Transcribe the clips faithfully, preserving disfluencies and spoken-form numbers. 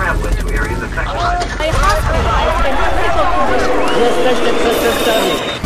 Jesteście przestępcami.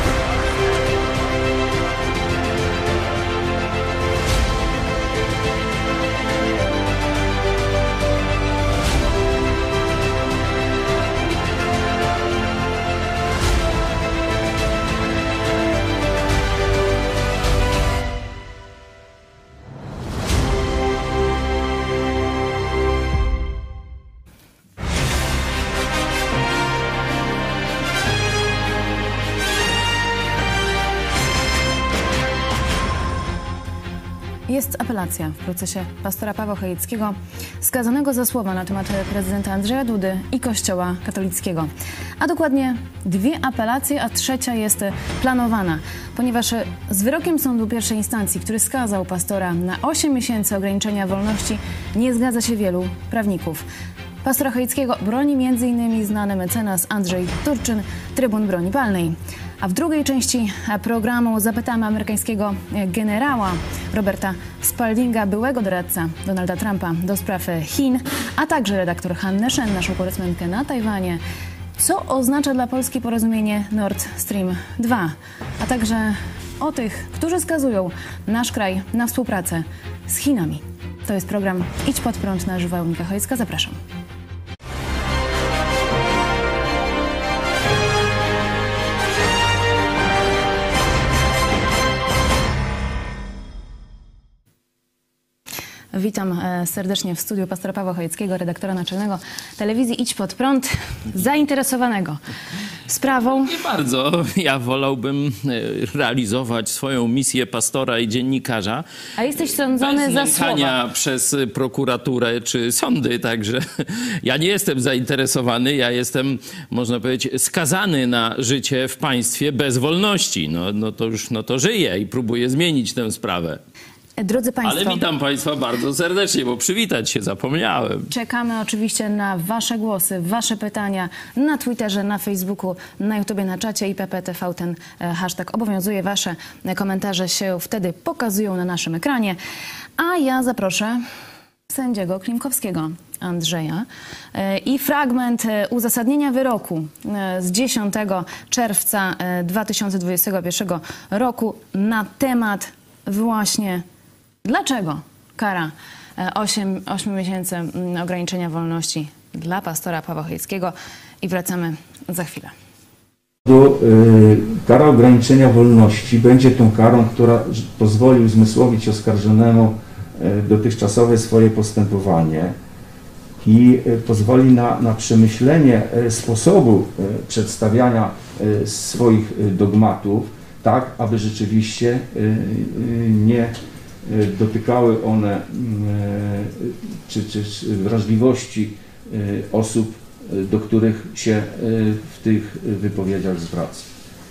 Jest apelacja w procesie pastora Pawła Chojeckiego, skazanego za słowa na temat prezydenta Andrzeja Dudy i Kościoła katolickiego. A dokładnie dwie apelacje, a trzecia jest planowana, ponieważ z wyrokiem sądu pierwszej instancji, który skazał pastora na osiem miesięcy ograniczenia wolności, nie zgadza się wielu prawników. Pastora Chojeckiego broni między innymi znany mecenas Andrzej Turczyn, trybun broni palnej. A w drugiej części programu zapytamy amerykańskiego generała Roberta Spaldinga, byłego doradca Donalda Trumpa do spraw Chin, a także redaktor Hannę Shen, naszą korespondentkę na Tajwanie, co oznacza dla Polski porozumienie Nord Stream dwa, a także o tych, którzy skazują nasz kraj na współpracę z Chinami. To jest program Idź Pod Prąd na żywo. Monika Chojecka, zapraszam. Witam serdecznie w studiu pastora Pawła Chojeckiego, redaktora naczelnego telewizji Idź Pod Prąd, zainteresowanego sprawą. Nie bardzo. Ja wolałbym realizować swoją misję pastora i dziennikarza. A jesteś sądzony za słowa. Przez prokuraturę czy sądy, także ja nie jestem zainteresowany. Ja jestem, można powiedzieć, skazany na życie w państwie bez wolności. No, no to już no to żyję i próbuję zmienić tę sprawę. Drodzy Państwo, ale witam Państwa bardzo serdecznie, bo przywitać się zapomniałem. Czekamy oczywiście na Wasze głosy, Wasze pytania na Twitterze, na Facebooku, na YouTubie, na czacie i P P T V. Ten hashtag obowiązuje. Wasze komentarze się wtedy pokazują na naszym ekranie. A ja zaproszę sędziego Klimkowskiego Andrzeja i fragment uzasadnienia wyroku z dziesiątego czerwca dwa tysiące dwudziestego pierwszego roku na temat właśnie dlaczego kara osiem miesięcy ograniczenia wolności dla pastora Pawła Chojeckiego i wracamy za chwilę. Kara ograniczenia wolności będzie tą karą, która pozwoli uzmysłowić oskarżonemu dotychczasowe swoje postępowanie i pozwoli na, na przemyślenie sposobu przedstawiania swoich dogmatów, tak aby rzeczywiście nie dotykały one czy, czy wrażliwości osób, do których się w tych wypowiedziach zwraca.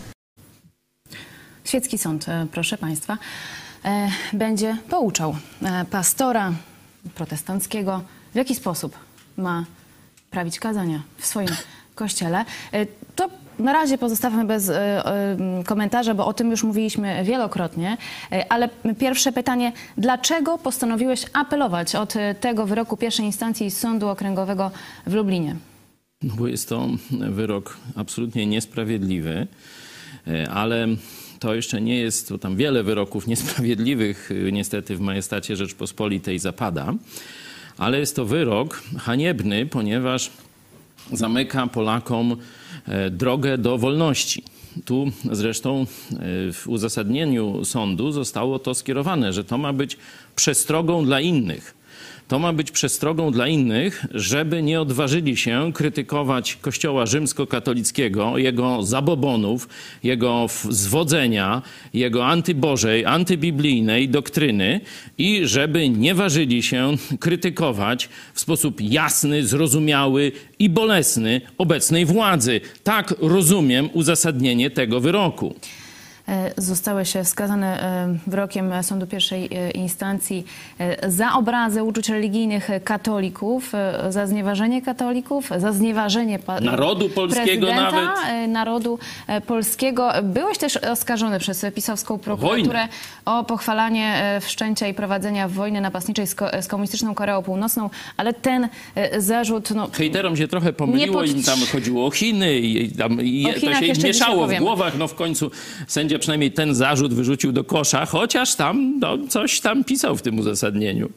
Świecki Sąd, proszę Państwa, będzie pouczał pastora protestanckiego, w jaki sposób ma prawić kazania w swoim kościele. To na razie pozostawmy bez y, y, komentarza, bo o tym już mówiliśmy wielokrotnie. Y, ale pierwsze pytanie, dlaczego postanowiłeś apelować od tego wyroku pierwszej instancji Sądu Okręgowego w Lublinie? No bo jest to wyrok absolutnie niesprawiedliwy, y, ale to jeszcze nie jest, bo tam wiele wyroków niesprawiedliwych y, niestety w majestacie Rzeczpospolitej zapada, ale jest to wyrok haniebny, ponieważ zamyka Polakom drogę do wolności. Tu zresztą w uzasadnieniu sądu zostało to skierowane, że to ma być przestrogą dla innych. To ma być przestrogą dla innych, żeby nie odważyli się krytykować Kościoła rzymskokatolickiego, jego zabobonów, jego zwodzenia, jego antybożej, antybiblijnej doktryny i żeby nie ważyli się krytykować w sposób jasny, zrozumiały i bolesny obecnej władzy. Tak rozumiem uzasadnienie tego wyroku. Zostałeś skazany wyrokiem sądu pierwszej instancji za obrazę uczuć religijnych katolików, za znieważenie katolików, za znieważenie narodu polskiego nawet. Narodu polskiego. Byłeś też oskarżony przez pisowską prokuraturę o pochwalanie wszczęcia i prowadzenia wojny napastniczej z, ko z komunistyczną Koreą Północną, ale ten zarzut... No, hejterom się trochę pomyliło, im tam chodziło o Chiny i, tam, i to się im mieszało w głowach. No w końcu sędzia przynajmniej ten zarzut wyrzucił do kosza, chociaż tam no, coś tam pisał w tym uzasadnieniu.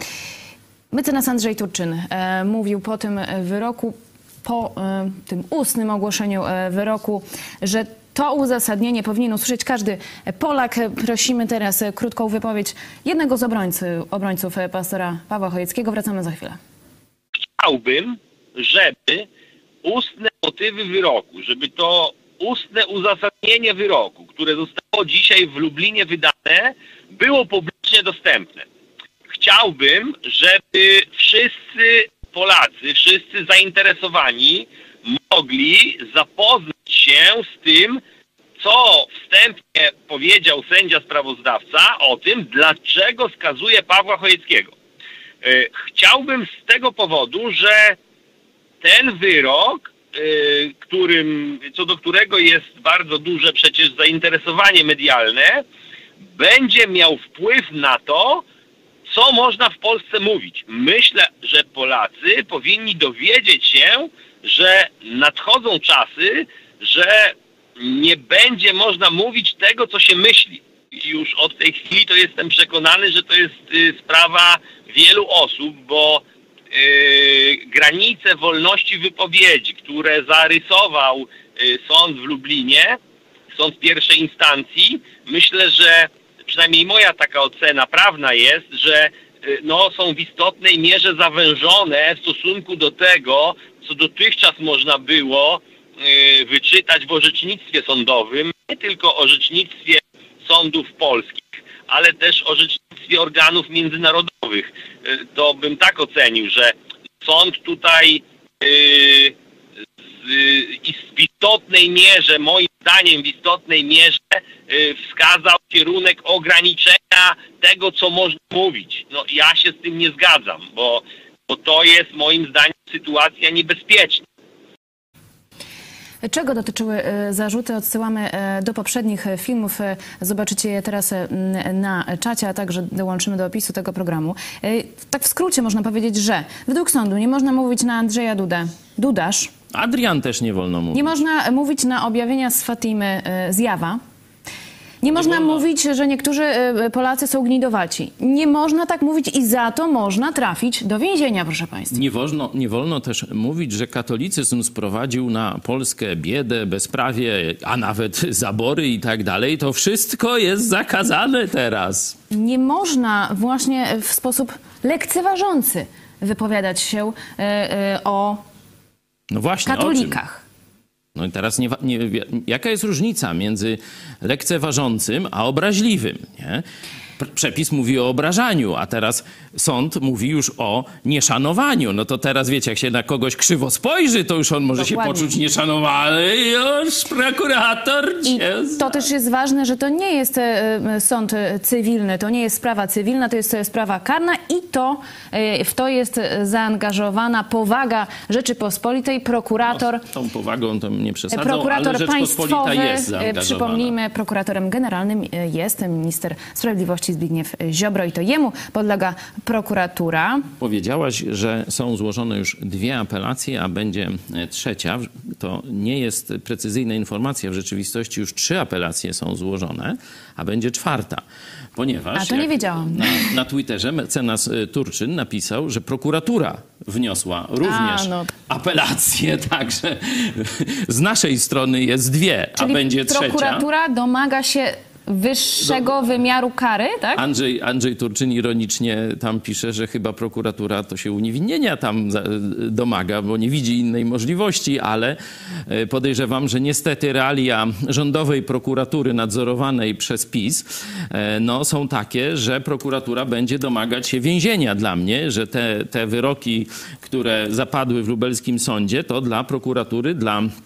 Mecenas Andrzej Turczyn e, mówił po tym wyroku, po e, tym ustnym ogłoszeniu e, wyroku, że to uzasadnienie powinien usłyszeć każdy Polak. Prosimy teraz krótką wypowiedź jednego z obrońcy, obrońców pastora Pawła Chojeckiego. Wracamy za chwilę. Chciałbym, żeby ustne motywy wyroku, żeby to ustne uzasadnienie wyroku, które zostało dzisiaj w Lublinie wydane, było publicznie dostępne. Chciałbym, żeby wszyscy Polacy, wszyscy zainteresowani mogli zapoznać się z tym, co wstępnie powiedział sędzia sprawozdawca o tym, dlaczego skazuje Pawła Chojeckiego. Chciałbym z tego powodu, że ten wyrok, którym, co do którego jest bardzo duże przecież zainteresowanie medialne, będzie miał wpływ na to, co można w Polsce mówić. Myślę, że Polacy powinni dowiedzieć się, że nadchodzą czasy, że nie będzie można mówić tego, co się myśli. I już od tej chwili to jestem przekonany, że to jest sprawa wielu osób, bo Yy, granice wolności wypowiedzi, które zarysował yy, sąd w Lublinie, sąd pierwszej instancji, myślę, że przynajmniej moja taka ocena prawna jest, że yy, no, są w istotnej mierze zawężone w stosunku do tego, co dotychczas można było yy, wyczytać w orzecznictwie sądowym, nie tylko orzecznictwie sądów polskich, ale też orzecznictwie organów międzynarodowych. To bym tak ocenił, że sąd tutaj yy, w istotnej mierze, moim zdaniem w istotnej mierze yy, wskazał kierunek ograniczenia tego, co można mówić. No ja się z tym nie zgadzam, bo, bo to jest moim zdaniem sytuacja niebezpieczna. Czego dotyczyły zarzuty? Odsyłamy do poprzednich filmów. Zobaczycie je teraz na czacie, a także dołączymy do opisu tego programu. Tak w skrócie można powiedzieć, że według sądu nie można mówić na Andrzeja Dudę. Dudasz. Adrian też nie wolno mówić. Nie można mówić na objawienia z Fatimy zjawa. Nie można mówić, że niektórzy Polacy są gnidowaci. Nie można tak mówić i za to można trafić do więzienia, proszę państwa. Nie wolno, nie wolno też mówić, że katolicyzm sprowadził na Polskę biedę, bezprawie, a nawet zabory i tak dalej. To wszystko jest zakazane teraz. Nie można właśnie w sposób lekceważący wypowiadać się o no właśnie, katolikach. No i teraz nie, nie, jaka jest różnica między lekceważącym a obraźliwym, nie? Przepis mówi o obrażaniu, a teraz sąd mówi już o nieszanowaniu. No to teraz wiecie, jak się na kogoś krzywo spojrzy, to już on może Dokładnie. się poczuć nieszanowany. Już prokurator I to też jest ważne, że to nie jest sąd cywilny, to nie jest sprawa cywilna, to jest sprawa karna i to w to jest zaangażowana powaga Rzeczypospolitej. Prokurator... No, z tą powagą to nie przesadzą, prokurator ale Rzeczpospolita państwowy, jest zaangażowana. Przypomnijmy, prokuratorem generalnym jest minister sprawiedliwości Zbigniew Ziobro i to jemu podlega prokuratura. Powiedziałaś, że są złożone już dwie apelacje, a będzie trzecia. To nie jest precyzyjna informacja. W rzeczywistości już trzy apelacje są złożone, a będzie czwarta. Ponieważ a to nie wiedziałam. Na, na Twitterze mecenas Turczyn napisał, że prokuratura wniosła również a, no. apelację, także z naszej strony jest dwie, Czyli a będzie trzecia. Prokuratura domaga się wyższego Do... wymiaru kary, tak? Andrzej, Andrzej Turczyn ironicznie tam pisze, że chyba prokuratura to się uniewinnienia tam domaga, bo nie widzi innej możliwości, ale podejrzewam, że niestety realia rządowej prokuratury nadzorowanej przez PiS no, są takie, że prokuratura będzie domagać się więzienia dla mnie, że te, te wyroki, które zapadły w lubelskim sądzie, to dla prokuratury, dla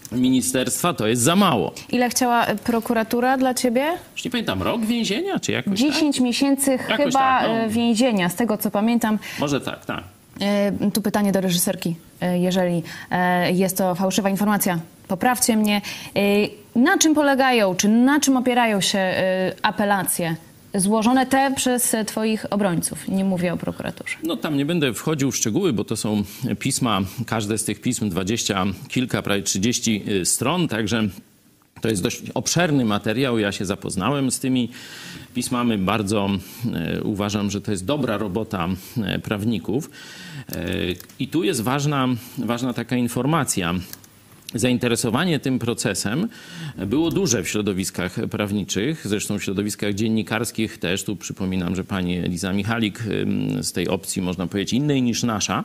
ministerstwa to jest za mało. Ile chciała prokuratura dla ciebie? Już nie pamiętam, rok więzienia czy jakoś dziesięć tak? miesięcy Jakoś chyba tak, no. więzienia, z tego co pamiętam. Może tak, tak. E, tu pytanie do reżyserki. E, jeżeli e, jest to fałszywa informacja, poprawcie mnie. E, na czym polegają, czy na czym opierają się e, apelacje złożone te przez twoich obrońców? Nie mówię o prokuraturze. No tam nie będę wchodził w szczegóły, bo to są pisma, każde z tych pism dwadzieścia kilka, prawie trzydzieści stron, także to jest dość obszerny materiał. Ja się zapoznałem z tymi pismami. Bardzo e, uważam, że to jest dobra robota e, prawników. E, I tu jest ważna, ważna taka informacja. Zainteresowanie tym procesem było duże w środowiskach prawniczych, zresztą w środowiskach dziennikarskich też. Tu przypominam, że pani Eliza Michalik z tej opcji, można powiedzieć, innej niż nasza,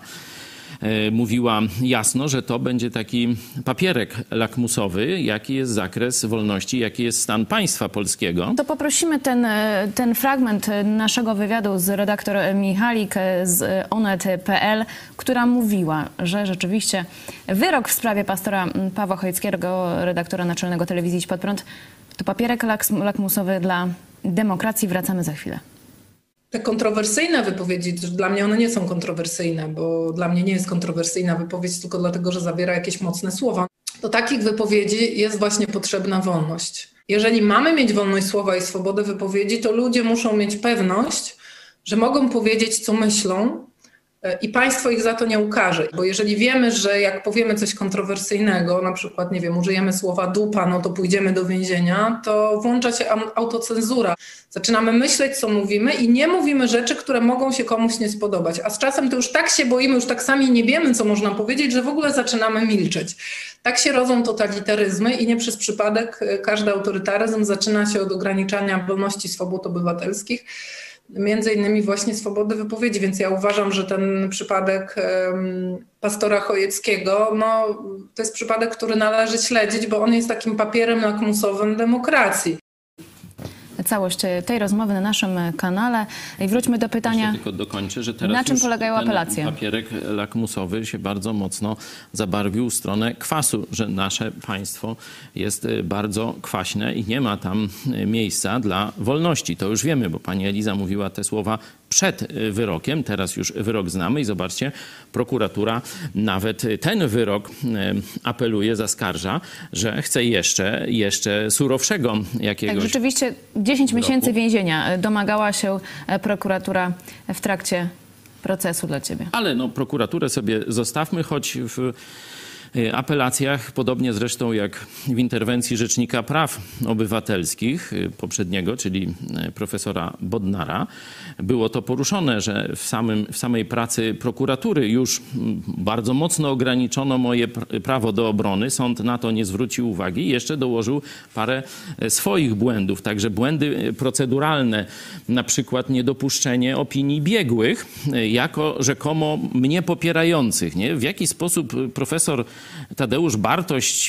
mówiła jasno, że to będzie taki papierek lakmusowy, jaki jest zakres wolności, jaki jest stan państwa polskiego. To poprosimy ten, ten fragment naszego wywiadu z redaktor Michalik z onet kropka pe el, która mówiła, że rzeczywiście wyrok w sprawie pastora Pawła Chojeckiego, redaktora naczelnego telewizji Idź Pod Prąd, to papierek lakmusowy dla demokracji. Wracamy za chwilę. Te kontrowersyjne wypowiedzi, dla mnie one nie są kontrowersyjne, bo dla mnie nie jest kontrowersyjna wypowiedź tylko dlatego, że zawiera jakieś mocne słowa. Do takich wypowiedzi jest właśnie potrzebna wolność. Jeżeli mamy mieć wolność słowa i swobodę wypowiedzi, to ludzie muszą mieć pewność, że mogą powiedzieć, co myślą i państwo ich za to nie ukarze. Bo jeżeli wiemy, że jak powiemy coś kontrowersyjnego, na przykład, nie wiem, użyjemy słowa dupa, no to pójdziemy do więzienia, to włącza się autocenzura. Zaczynamy myśleć, co mówimy i nie mówimy rzeczy, które mogą się komuś nie spodobać. A z czasem to już tak się boimy, już tak sami nie wiemy, co można powiedzieć, że w ogóle zaczynamy milczeć. Tak się rodzą totalitaryzmy i nie przez przypadek każdy autorytaryzm zaczyna się od ograniczania wolności i swobód obywatelskich, między innymi właśnie swobody wypowiedzi, więc ja uważam, że ten przypadek um, pastora Chojeckiego, no, to jest przypadek, który należy śledzić, bo on jest takim papierem lakmusowym demokracji. Całość tej rozmowy na naszym kanale. I wróćmy do pytania, Jeszcze tylko dokończę, że teraz na czym polegają ten apelacje? Papierek lakmusowy się bardzo mocno zabarwił w stronę kwasu, że nasze państwo jest bardzo kwaśne i nie ma tam miejsca dla wolności. To już wiemy, bo pani Eliza mówiła te słowa przed wyrokiem. Teraz już wyrok znamy i zobaczcie, prokuratura nawet ten wyrok apeluje, zaskarża, że chce jeszcze, jeszcze surowszego jakiegoś. Tak, rzeczywiście dziesięć miesięcy więzienia domagała się prokuratura w trakcie procesu dla ciebie. Ale no, prokuraturę sobie zostawmy, choć w apelacjach, podobnie zresztą jak w interwencji Rzecznika Praw Obywatelskich poprzedniego, czyli profesora Bodnara, było to poruszone, że w, samym, w samej pracy prokuratury już bardzo mocno ograniczono moje prawo do obrony. Sąd na to nie zwrócił uwagi i jeszcze dołożył parę swoich błędów. Także błędy proceduralne, na przykład niedopuszczenie opinii biegłych jako rzekomo mnie popierających. Nie? W jaki sposób profesor Tadeusz Bartoś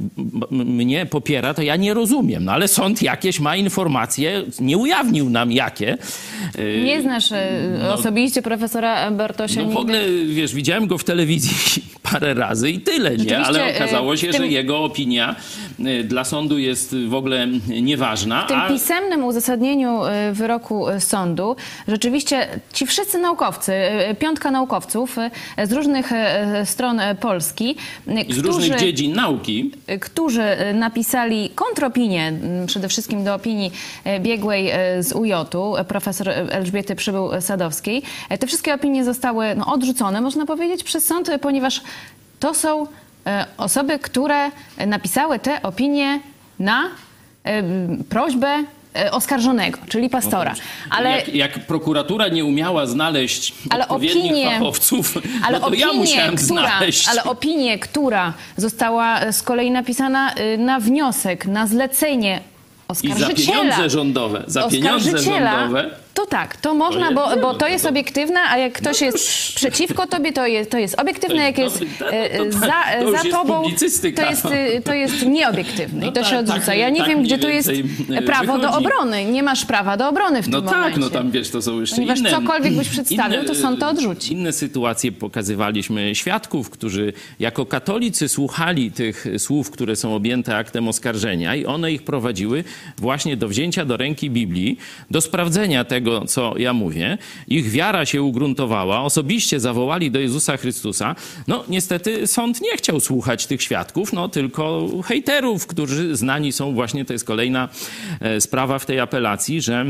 mnie popiera, to ja nie rozumiem. No ale sąd jakieś ma informacje, nie ujawnił nam jakie. Nie znasz no, osobiście profesora Bartosia? No w ogóle, wiesz, widziałem go w telewizji parę razy i tyle, nie? Ale okazało się, tym, że jego opinia dla sądu jest w ogóle nieważna. W tym a... pisemnym uzasadnieniu wyroku sądu rzeczywiście ci wszyscy naukowcy, piątka naukowców z różnych stron Polski, I z którzy, różnych dziedzin nauki, którzy napisali kontropinię, przede wszystkim do opinii biegłej z U J u, profesor Elżbiety Przybył-Sadowskiej. Te wszystkie opinie zostały no, odrzucone, można powiedzieć, przez sąd, ponieważ to są osoby, które napisały te opinie na prośbę oskarżonego, czyli pastora. Ale jak, jak prokuratura nie umiała znaleźć ale odpowiednich opinie, fachowców, ale no to opinie, ja musiałem która, znaleźć. Ale opinię, która została z kolei napisana na wniosek, na zlecenie oskarżyciela. I za pieniądze rządowe, za pieniądze rządowe To tak, to można, To bo, jest- bo no, to no jest to- obiektywne, a jak ktoś jest przeciwko tobie, to jest, to jest obiektywne, jak jest Dobry, to- e, to- to- za, to już za jest tobą, publicystyka. to jest, e, to jest nieobiektywne i No to się tak, odrzuca. tak, Ja nie tak wiem, mniej gdzie tu jest więcej, e, prawo do wychodzi. obrony. Nie masz prawa do obrony w No tym tak, momencie. no tam wiesz, to są jeszcze Ponieważ inne... cokolwiek byś przedstawił, to sąd to inne, odrzuci. Inne sytuacje pokazywaliśmy świadków, którzy jako katolicy słuchali tych słów, które są objęte aktem oskarżenia i one ich prowadziły właśnie do wzięcia do ręki Biblii, do sprawdzenia tego, co ja mówię. Ich wiara się ugruntowała, osobiście zawołali do Jezusa Chrystusa. No niestety sąd nie chciał słuchać tych świadków, no tylko hejterów, którzy znani są właśnie, to jest kolejna e, sprawa w tej apelacji, że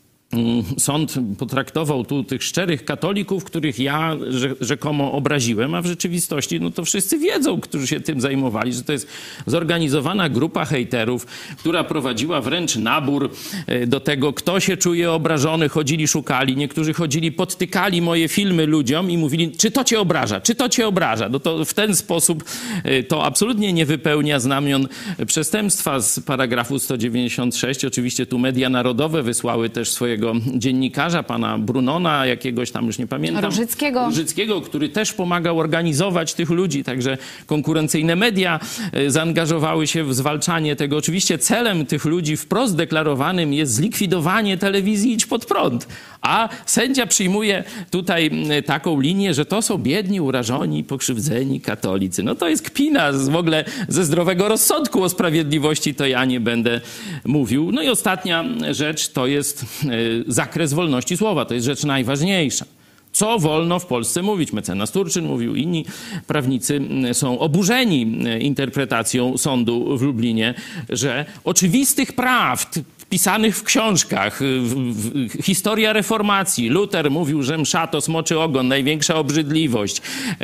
sąd potraktował tu tych szczerych katolików, których ja rzekomo obraziłem, a w rzeczywistości no to wszyscy wiedzą, którzy się tym zajmowali, że to jest zorganizowana grupa hejterów, która prowadziła wręcz nabór do tego, kto się czuje obrażony. Chodzili, szukali. Niektórzy chodzili, podtykali moje filmy ludziom i mówili, czy to cię obraża, czy to cię obraża. No to w ten sposób to absolutnie nie wypełnia znamion przestępstwa z paragrafu sto dziewięćdziesiąt sześć. Oczywiście tu media narodowe wysłały też swojego dziennikarza, pana Brunona, jakiegoś tam, już nie pamiętam. Różyckiego. Różyckiego, który też pomagał organizować tych ludzi, także konkurencyjne media e, zaangażowały się w zwalczanie tego. Oczywiście celem tych ludzi wprost deklarowanym jest zlikwidowanie telewizji Idź Pod Prąd. A sędzia przyjmuje tutaj m, taką linię, że to są biedni, urażoni, pokrzywdzeni katolicy. No to jest kpina z, w ogóle ze zdrowego rozsądku o sprawiedliwości, to ja nie będę mówił. No i ostatnia rzecz to jest e, zakres wolności słowa. To jest rzecz najważniejsza. Co wolno w Polsce mówić? Mecenas Turczyn mówił, inni prawnicy są oburzeni interpretacją sądu w Lublinie, że oczywistych prawd wpisanych w książkach, w, w, historia reformacji. Luter mówił, że msza to smoczy ogon, największa obrzydliwość.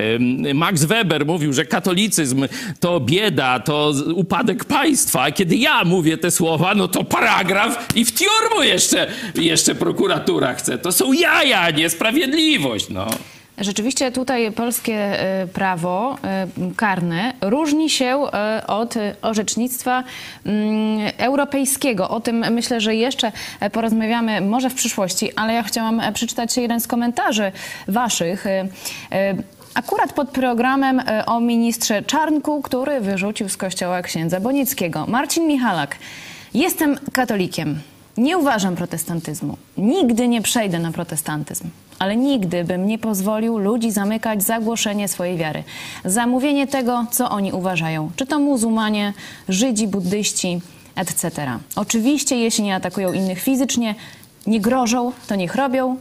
Max Weber mówił, że katolicyzm to bieda, to upadek państwa. A kiedy ja mówię te słowa, no to paragraf i w tiormu jeszcze, jeszcze prokuratura chce. To są jaja, niesprawiedliwość, no. Rzeczywiście tutaj polskie y, prawo y, karne różni się y, od y, orzecznictwa y, europejskiego. O tym myślę, że jeszcze porozmawiamy może w przyszłości, ale ja chciałam przeczytać jeden z komentarzy waszych. Y, y, Akurat pod programem y, o ministrze Czarnku, który wyrzucił z kościoła księdza Bonickiego. Marcin Michalak. Jestem katolikiem. Nie uważam protestantyzmu. Nigdy nie przejdę na protestantyzm. Ale nigdy bym nie pozwolił ludzi zamykać za głoszenie swojej wiary. Za mówienie tego, co oni uważają. Czy to muzułmanie, Żydzi, buddyści, et cetera. Oczywiście, jeśli nie atakują innych fizycznie, nie grożą, to niech robią,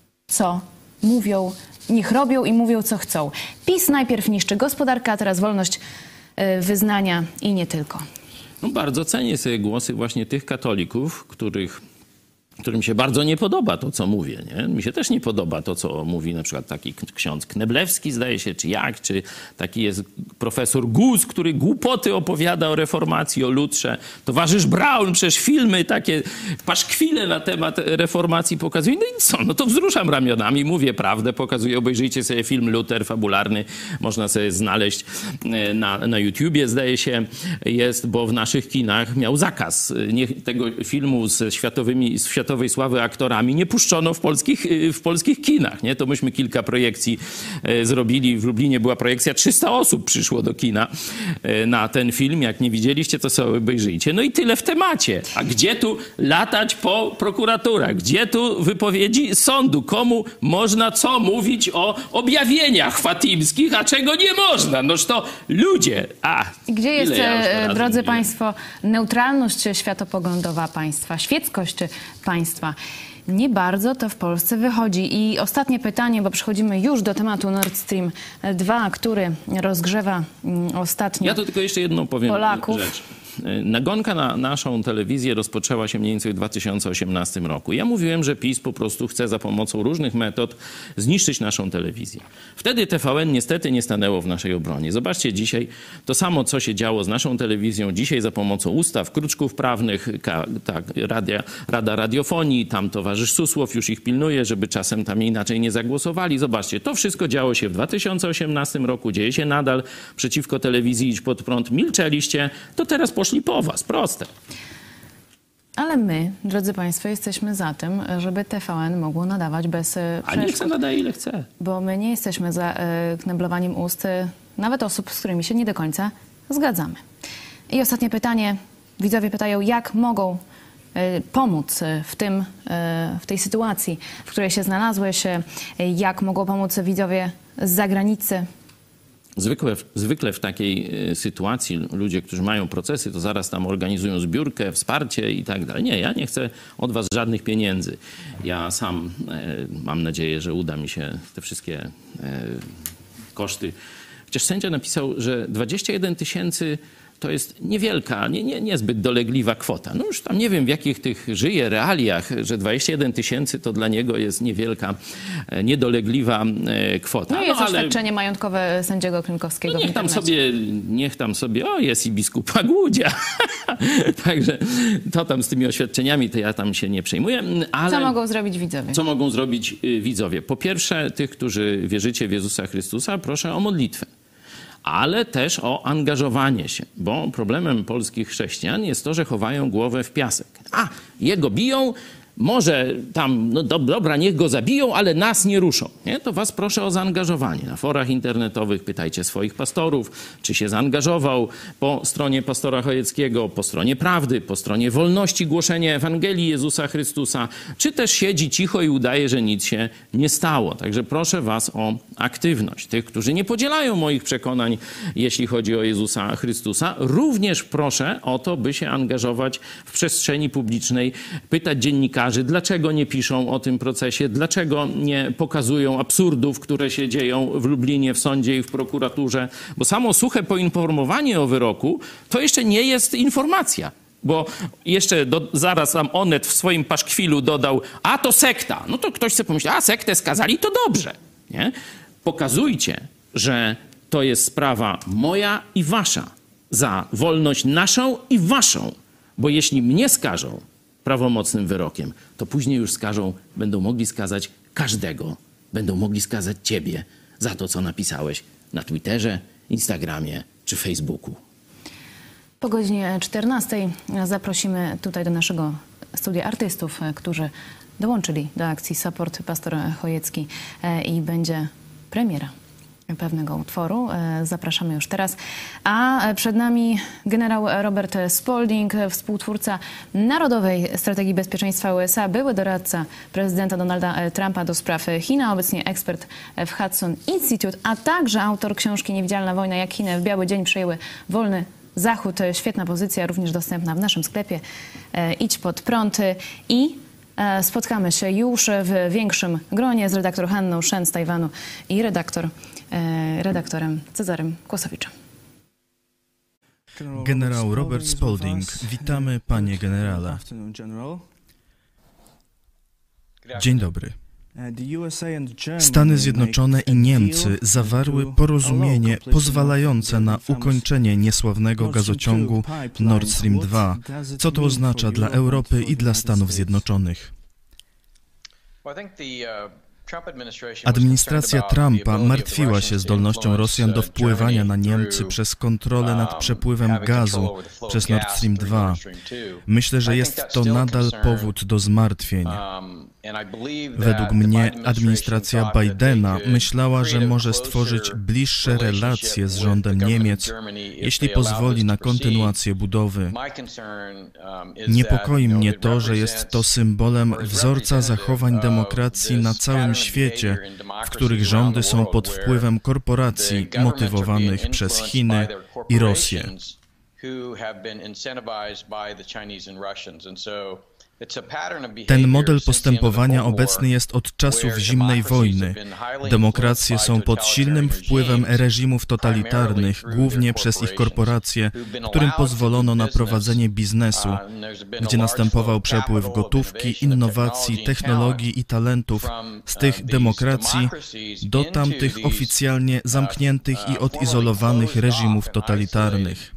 co mówią. Niech robią i mówią, co chcą. PiS najpierw niszczy gospodarkę, a teraz wolność y, wyznania i nie tylko. No bardzo cenię sobie głosy właśnie tych katolików, których, którym się bardzo nie podoba to, co mówię. Nie? Mi się też nie podoba to, co mówi na przykład taki ksiądz Kneblewski, zdaje się, czy jak, czy taki jest profesor Guz, który głupoty opowiada o reformacji, o Lutrze. Towarzysz Braun, przecież filmy takie paszkwile na temat reformacji pokazuje. No i co? No to wzruszam ramionami, mówię prawdę, pokazuję, obejrzyjcie sobie film Luter fabularny, można sobie znaleźć na, na YouTubie, zdaje się, jest, bo w naszych kinach miał zakaz. Nie, tego filmu z światowymi, z światowej sławy aktorami nie puszczono w polskich, w polskich kinach. Nie? To myśmy kilka projekcji e, zrobili. W Lublinie była projekcja, trzysta osób przyszło do kina e, na ten film. Jak nie widzieliście, to sobie obejrzyjcie. No i tyle w temacie. A gdzie tu latać po prokuraturach? Gdzie tu wypowiedzi sądu? Komu można co mówić o objawieniach fatimskich, a czego nie można? Noż to ludzie. A, Gdzie jest, ja już e, razy drodzy mówiłem. Państwo, neutralność światopoglądowa państwa, świeckość państwa? Nie bardzo to w Polsce wychodzi. I ostatnie pytanie, bo przechodzimy już do tematu Nord Stream dwa, który rozgrzewa mm, ostatnio Ja to tylko jeszcze jedną powiem Polaków. rzecz. Nagonka na naszą telewizję rozpoczęła się mniej więcej w dwa tysiące osiemnastym roku. Ja mówiłem, że PiS po prostu chce za pomocą różnych metod zniszczyć naszą telewizję. Wtedy T V N niestety nie stanęło w naszej obronie. Zobaczcie dzisiaj to samo, co się działo z naszą telewizją. Dzisiaj za pomocą ustaw, kruczków prawnych, ka, tak, radia, Rada Radiofonii, tam towarzysz Susłow już ich pilnuje, żeby czasem tam inaczej nie zagłosowali. Zobaczcie, to wszystko działo się w dwa tysiące osiemnastym roku, dzieje się nadal przeciwko telewizji Idź Pod Prąd. Milczeliście, to teraz poszli po was. Proste. Ale my, drodzy Państwo, jesteśmy za tym, żeby T V N mogło nadawać bez A przeszkód. niech se nadaje ile chce. Bo my nie jesteśmy za y, kneblowaniem ust y, nawet osób, z którymi się nie do końca zgadzamy. I ostatnie pytanie. Widzowie pytają, jak mogą y, pomóc w, tym, y, w tej sytuacji, w której się znalazłeś, y, jak mogą pomóc widzowie z zagranicy. Zwykle, zwykle w takiej sytuacji ludzie, którzy mają procesy, to zaraz tam organizują zbiórkę, wsparcie i tak dalej. Nie, ja nie chcę od was żadnych pieniędzy. Ja sam e, mam nadzieję, że uda mi się te wszystkie e, koszty. Chociaż sędzia napisał, że dwadzieścia jeden tysięcy to jest niewielka, nie, nie, niezbyt dolegliwa kwota. No już tam nie wiem, w jakich tych żyje realiach, że dwadzieścia jeden tysięcy to dla niego jest niewielka, niedolegliwa kwota. No jest no, oświadczenie majątkowe sędziego Klinkowskiego. No niech w tam internecie. sobie, niech tam sobie, o jest i biskupa Głudzia. Także to tam z tymi oświadczeniami to ja tam się nie przejmuję. Ale Co mogą zrobić widzowie? Co mogą zrobić widzowie? Po pierwsze, tych, którzy wierzycie w Jezusa Chrystusa, proszę o modlitwę. Ale też o angażowanie się, bo problemem polskich chrześcijan jest to, że chowają głowę w piasek. A, jego biją, może tam, no do, dobra, niech go zabiją, ale nas nie ruszą. Nie? To was proszę o zaangażowanie. Na forach internetowych pytajcie swoich pastorów, czy się zaangażował po stronie pastora Chojeckiego, po stronie prawdy, po stronie wolności głoszenia Ewangelii Jezusa Chrystusa, czy też siedzi cicho i udaje, że nic się nie stało. Także proszę was o aktywność. Tych, którzy nie podzielają moich przekonań, jeśli chodzi o Jezusa Chrystusa, również proszę o to, by się angażować w przestrzeni publicznej, pytać dziennikarzy, dlaczego nie piszą o tym procesie, dlaczego nie pokazują absurdów, które się dzieją w Lublinie, w sądzie i w prokuraturze, bo samo suche poinformowanie o wyroku to jeszcze nie jest informacja. Bo jeszcze do, zaraz tam Onet w swoim paszkwilu dodał, a to sekta. No to ktoś sobie pomyśli, a sektę skazali, to dobrze. Nie? Pokazujcie, że to jest sprawa moja i wasza. Za wolność naszą i waszą. Bo jeśli mnie skażą prawomocnym wyrokiem, to później już skażą, będą mogli skazać każdego. Będą mogli skazać ciebie za to, co napisałeś na Twitterze, Instagramie czy Facebooku. Po godzinie czternastej zaprosimy tutaj do naszego studia artystów, którzy dołączyli do akcji Support Pastor Chojecki i będzie premiera pewnego utworu. Zapraszamy już teraz. A przed nami generał Robert Spalding, współtwórca Narodowej Strategii Bezpieczeństwa U S A, były doradca prezydenta Donalda Trumpa do spraw Chin, a obecnie ekspert w Hudson Institute, a także autor książki Niewidzialna wojna, jak Chiny w biały dzień przejęły wolny Zachód. Świetna pozycja, również dostępna w naszym sklepie. Idź pod prąd. I spotkamy się już w większym gronie z redaktor Hanną Shen z Tajwanu i redaktor, redaktorem Cezarym Kłosowiczem. Generał Robert Spalding. Witamy, panie generale. Dzień dobry. Stany Zjednoczone i Niemcy zawarły porozumienie pozwalające na ukończenie niesławnego gazociągu Nord Stream dwa. Co to oznacza dla Europy i dla Stanów Zjednoczonych? Administracja Trumpa martwiła się zdolnością Rosjan do wpływania na Niemcy przez kontrolę nad przepływem gazu przez Nord Stream dwa. Myślę, że jest to nadal powód do zmartwień. Według mnie administracja Bidena myślała, że może stworzyć bliższe relacje z rządem Niemiec, jeśli pozwoli na kontynuację budowy. Niepokoi mnie to, że jest to symbolem wzorca zachowań demokracji na całym świecie, w których rządy są pod wpływem korporacji motywowanych przez Chiny i Rosję. Ten model postępowania obecny jest od czasów zimnej wojny. Demokracje są pod silnym wpływem reżimów totalitarnych, głównie przez ich korporacje, którym pozwolono na prowadzenie biznesu, gdzie następował przepływ gotówki, innowacji, technologii i talentów z tych demokracji do tamtych oficjalnie zamkniętych i odizolowanych reżimów totalitarnych.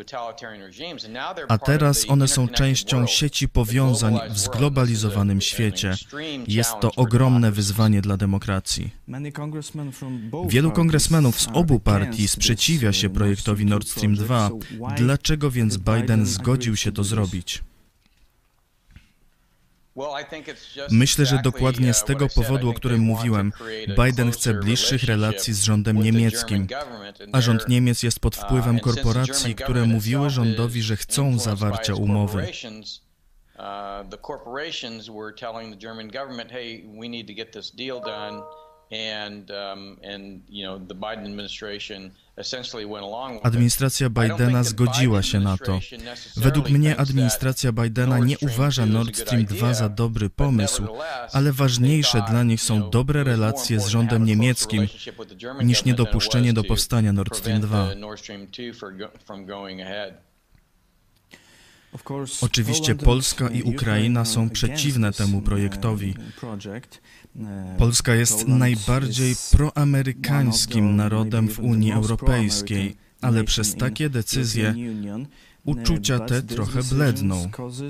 A teraz one są częścią sieci powiązań w zglobalizowanym świecie. Jest to ogromne wyzwanie dla demokracji. Wielu kongresmenów z obu partii sprzeciwia się projektowi Nord Stream dwa. Dlaczego więc Biden zgodził się to zrobić? Myślę, że dokładnie z tego powodu, o którym mówiłem, Biden chce bliższych relacji z rządem niemieckim, a rząd Niemiec jest pod wpływem korporacji, które mówiły rządowi, że chcą zawarcia umowy. Administracja Bidena zgodziła się na to. Według mnie administracja Bidena nie uważa Nord Stream dwa za dobry pomysł, ale ważniejsze dla nich są dobre relacje z rządem niemieckim niż niedopuszczenie do powstania Nord Stream dwa. Oczywiście Polska i Ukraina są przeciwne temu projektowi. Polska jest najbardziej proamerykańskim narodem w Unii Europejskiej, ale przez takie decyzje uczucia te trochę bledną.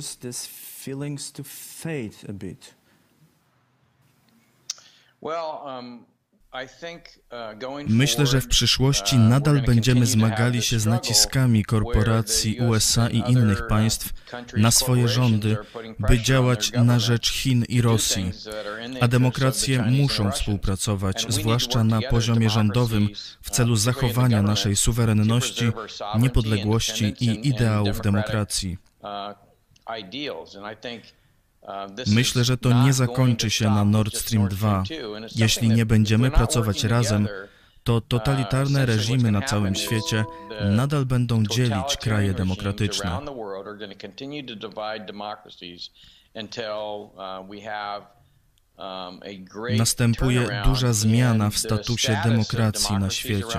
Myślę, że w przyszłości nadal będziemy zmagali się z naciskami korporacji U S A i innych państw na swoje rządy, by działać na rzecz Chin i Rosji. A demokracje muszą współpracować, zwłaszcza na poziomie rządowym, w celu zachowania naszej suwerenności, niepodległości i ideałów demokracji. Myślę, że to nie zakończy się na Nord Stream dwa. Jeśli nie będziemy pracować razem, to totalitarne reżimy na całym świecie nadal będą dzielić kraje demokratyczne. Następuje duża zmiana w statusie demokracji na świecie.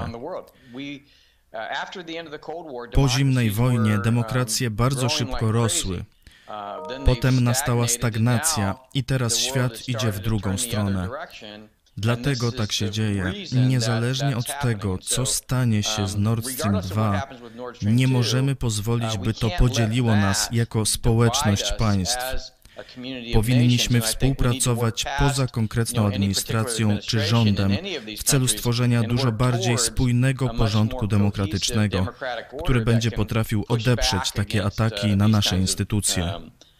Po zimnej wojnie demokracje bardzo szybko rosły. Potem nastała stagnacja i teraz świat idzie w drugą stronę. Dlatego tak się dzieje. Niezależnie od tego, co stanie się z Nord Stream dwa, nie możemy pozwolić, by to podzieliło nas jako społeczność państw. Powinniśmy współpracować poza konkretną administracją czy rządem w celu stworzenia dużo bardziej spójnego porządku demokratycznego, który będzie potrafił odeprzeć takie ataki na nasze instytucje.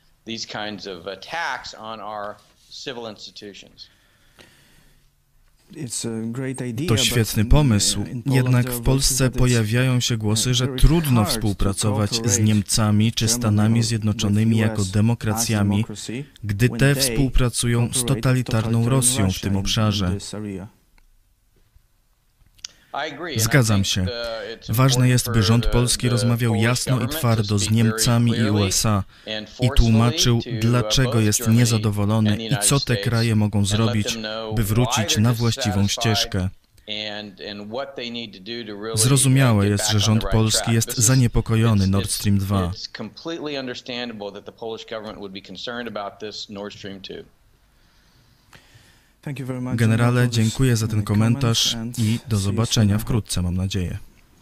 To świetny pomysł, jednak w Polsce pojawiają się głosy, że trudno współpracować z Niemcami czy Stanami Zjednoczonymi jako demokracjami, gdy te współpracują z totalitarną Rosją w tym obszarze. Zgadzam się. Ważne jest, by rząd polski rozmawiał jasno i twardo z Niemcami i U S A i tłumaczył, dlaczego jest niezadowolony i co te kraje mogą zrobić, by wrócić na właściwą ścieżkę. Zrozumiałe jest, że rząd polski jest zaniepokojony Nord Stream dwa. Generale, dziękuję za ten komentarz i do zobaczenia wkrótce, mam nadzieję.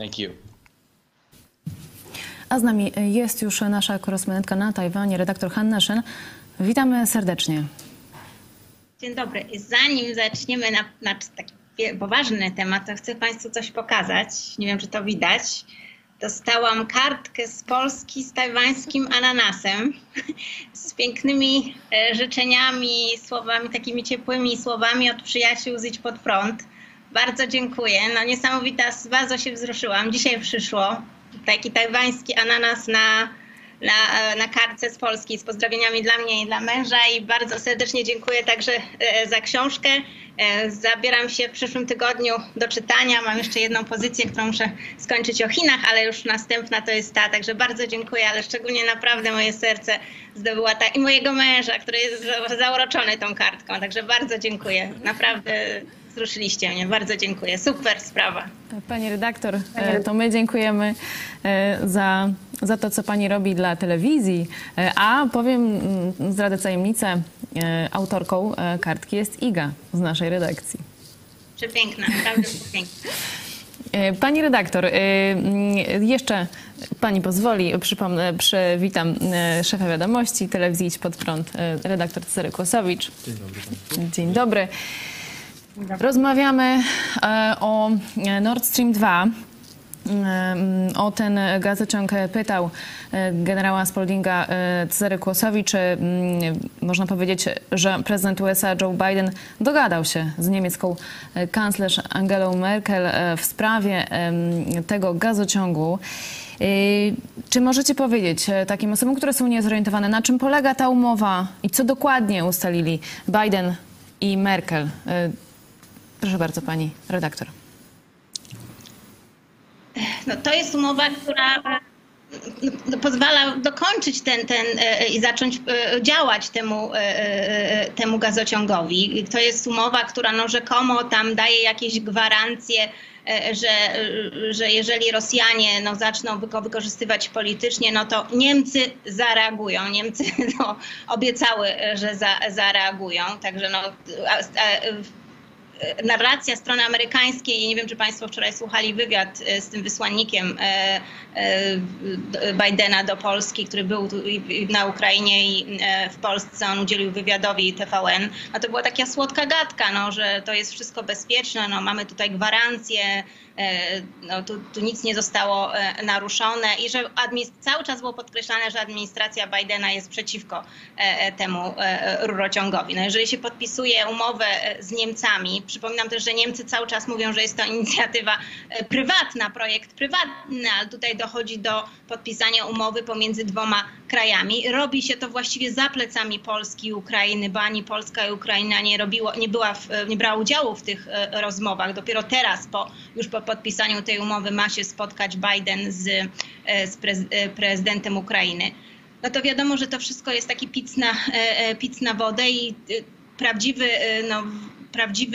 A z nami jest już nasza korespondentka na Tajwanie, redaktor Hanna Shen. Witamy serdecznie. Dzień dobry. Zanim zaczniemy na, na taki poważny temat, to chcę Państwu coś pokazać. Nie wiem, czy to widać. Dostałam kartkę z Polski z tajwańskim ananasem, z pięknymi życzeniami, słowami, takimi ciepłymi słowami od przyjaciół z Idź Pod Prąd. Bardzo dziękuję. No niesamowita, bardzo się wzruszyłam. Dzisiaj przyszło taki tajwański ananas na, na, na kartce z Polski z pozdrowieniami dla mnie i dla męża i bardzo serdecznie dziękuję także za książkę. Zabieram się w przyszłym tygodniu do czytania. Mam jeszcze jedną pozycję, którą muszę skończyć o Chinach, ale już następna to jest ta. Także bardzo dziękuję, ale szczególnie naprawdę moje serce zdobyła ta i mojego męża, który jest zauroczony tą kartką. Także bardzo dziękuję. Naprawdę wzruszyliście mnie. Bardzo dziękuję. Super sprawa. Pani redaktor, to my dziękujemy za, za to, co pani robi dla telewizji. A powiem, zdradzę tajemnicę, autorką kartki jest Iga z naszej redakcji. Przepiękna, naprawdę przepiękna. Pani redaktor, jeszcze pani pozwoli, przypomnę, przywitam szefa wiadomości telewizji Idź Pod Prąd, redaktor Cezary Kłosowicz. Dzień dobry. Dzień dobry. Rozmawiamy o Nord Stream dwa. o ten gazociąg pytał generała Spaldinga Cezary Kłosowicz. Można powiedzieć, że prezydent U S A Joe Biden dogadał się z niemiecką kanclerz Angelą Merkel w sprawie tego gazociągu. Czy możecie powiedzieć takim osobom, które są niezorientowane, na czym polega ta umowa i co dokładnie ustalili Biden i Merkel? Proszę bardzo, pani redaktor. No, to jest umowa, która no, pozwala dokończyć ten, ten i zacząć działać temu, temu gazociągowi. To jest umowa, która no, rzekomo tam daje jakieś gwarancje, że, że jeżeli Rosjanie no, zaczną go wykorzystywać politycznie, no to Niemcy zareagują. Niemcy no, obiecały, że za, zareagują. Także no, a, a, narracja strony amerykańskiej, nie wiem, czy państwo wczoraj słuchali wywiad z tym wysłannikiem Bidena do Polski, który był tu na Ukrainie i w Polsce, on udzielił wywiadowi T V N, no to była taka słodka gadka, no, że to jest wszystko bezpieczne, no, mamy tutaj gwarancje, no, tu, tu nic nie zostało naruszone i że cały czas było podkreślane, że administracja Bidena jest przeciwko temu rurociągowi. No, jeżeli się podpisuje umowę z Niemcami, przypominam też, że Niemcy cały czas mówią, że jest to inicjatywa prywatna, projekt prywatny, ale tutaj dochodzi do podpisania umowy pomiędzy dwoma krajami. Robi się to właściwie za plecami Polski i Ukrainy, bo ani Polska i Ukraina nie, robiło, nie, była w, nie brała udziału w tych rozmowach. Dopiero teraz, po, już po podpisaniu tej umowy ma się spotkać Biden z, z prez, prezydentem Ukrainy. No to wiadomo, że to wszystko jest taki pic na, pic na wodę i prawdziwy, no, prawdziwy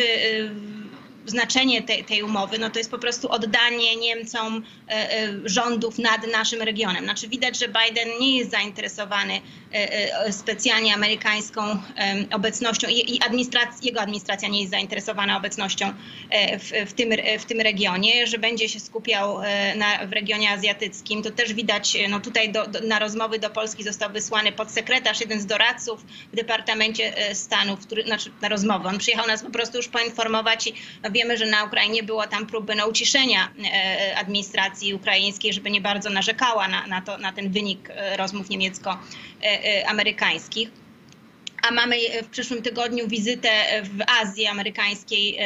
znaczenie tej, tej umowy, no to jest po prostu oddanie Niemcom e, e, rządów nad naszym regionem. Znaczy widać, że Biden nie jest zainteresowany e, e, specjalnie amerykańską e, obecnością i, i administrac- jego administracja nie jest zainteresowana obecnością e, w, w, tym, w tym regionie, że będzie się skupiał e, na, w regionie azjatyckim. To też widać, no tutaj do, do, na rozmowy do Polski został wysłany podsekretarz, jeden z doradców w Departamencie Stanów, który, znaczy na rozmowę. On przyjechał nas po prostu już poinformować i no, wiemy, że na Ukrainie było tam próby no, uciszenia e, administracji ukraińskiej, żeby nie bardzo narzekała na, na, to, na ten wynik e, rozmów niemiecko-amerykańskich. A mamy w przyszłym tygodniu wizytę w Azji amerykańskiej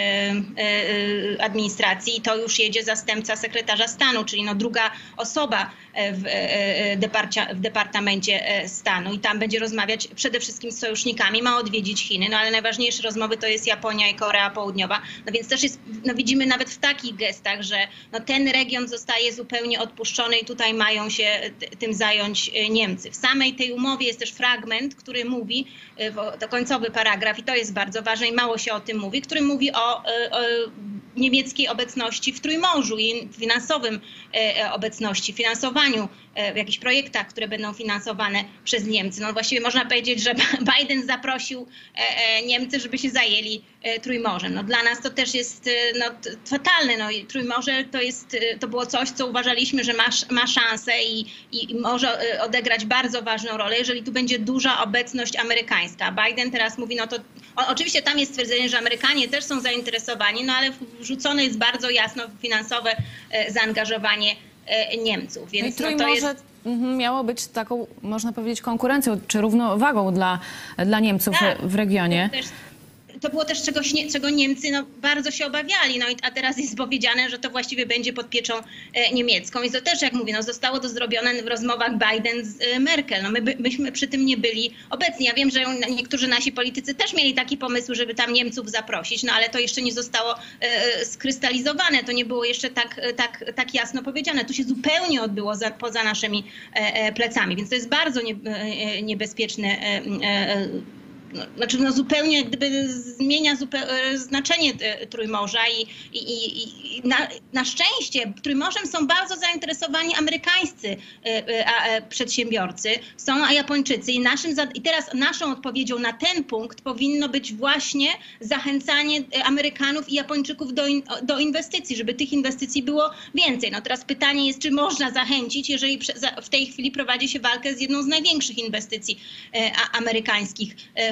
administracji i to już jedzie zastępca sekretarza stanu, czyli no druga osoba w, deparcia, w Departamencie Stanu i tam będzie rozmawiać przede wszystkim z sojusznikami, ma odwiedzić Chiny, no ale najważniejsze rozmowy to jest Japonia i Korea Południowa, no więc też jest, no widzimy nawet w takich gestach, że no ten region zostaje zupełnie odpuszczony i tutaj mają się tym zająć Niemcy. W samej tej umowie jest też fragment, który mówi, to końcowy paragraf i to jest bardzo ważne i mało się o tym mówi, który mówi o, o niemieckiej obecności w Trójmorzu i finansowym obecności, finansowaniu w jakichś projektach, które będą finansowane przez Niemcy. No właściwie można powiedzieć, że Biden zaprosił Niemcy, żeby się zajęli Trójmorzem. No dla nas to też jest no, fatalne. No, Trójmorze to, jest, to było coś, co uważaliśmy, że ma, ma szansę i, i może odegrać bardzo ważną rolę, jeżeli tu będzie duża obecność amerykańska. Biden teraz mówi, no to o, oczywiście tam jest stwierdzenie, że Amerykanie też są zainteresowani, no ale wrzucone jest bardzo jasno finansowe zaangażowanie Niemców. Więc no i no, to jest... miało być taką, można powiedzieć, konkurencją czy równowagą dla, dla Niemców tak, w regionie. To, też, to było też czegoś, czego Niemcy no, bardzo się obawiali, no, a teraz jest powiedziane, że to właściwie będzie pod pieczą e, niemiecką. I to też, jak mówię, no, zostało to zrobione w rozmowach Biden z e, Merkel. No, my by, byśmy przy tym nie byli obecni. Ja wiem, że niektórzy nasi politycy też mieli taki pomysł, żeby tam Niemców zaprosić, no ale to jeszcze nie zostało e, skrystalizowane. To nie było jeszcze tak, tak, tak jasno powiedziane. To się zupełnie odbyło za, poza naszymi e, e, plecami, więc to jest bardzo nie, e, niebezpieczne e, e, No, znaczy no zupełnie gdyby zmienia zupełnie znaczenie Trójmorza i, i, i, i na, na szczęście Trójmorzem są bardzo zainteresowani amerykańscy a, a, przedsiębiorcy, są a Japończycy i, naszym, i teraz naszą odpowiedzią na ten punkt powinno być właśnie zachęcanie Amerykanów i Japończyków do, in, do inwestycji, żeby tych inwestycji było więcej. No teraz pytanie jest, czy można zachęcić, jeżeli w tej chwili prowadzi się walkę z jedną z największych inwestycji amerykańskich w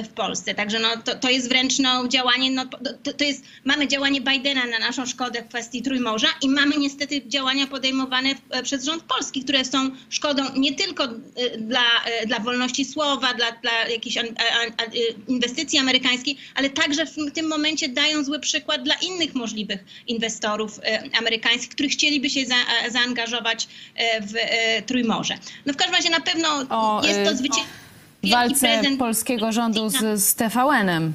w Polsce. Także no, to, to jest wręcz no, działanie, no, to, to jest, mamy działanie Bidena na naszą szkodę w kwestii Trójmorza i mamy niestety działania podejmowane przez rząd polski, które są szkodą nie tylko dla, dla wolności słowa, dla, dla jakichś inwestycji amerykańskich, ale także w tym momencie dają zły przykład dla innych możliwych inwestorów amerykańskich, którzy chcieliby się za, zaangażować w Trójmorze. No w każdym razie na pewno o, jest to zwycięstwo. Walce polskiego rządu z, z T V N-em.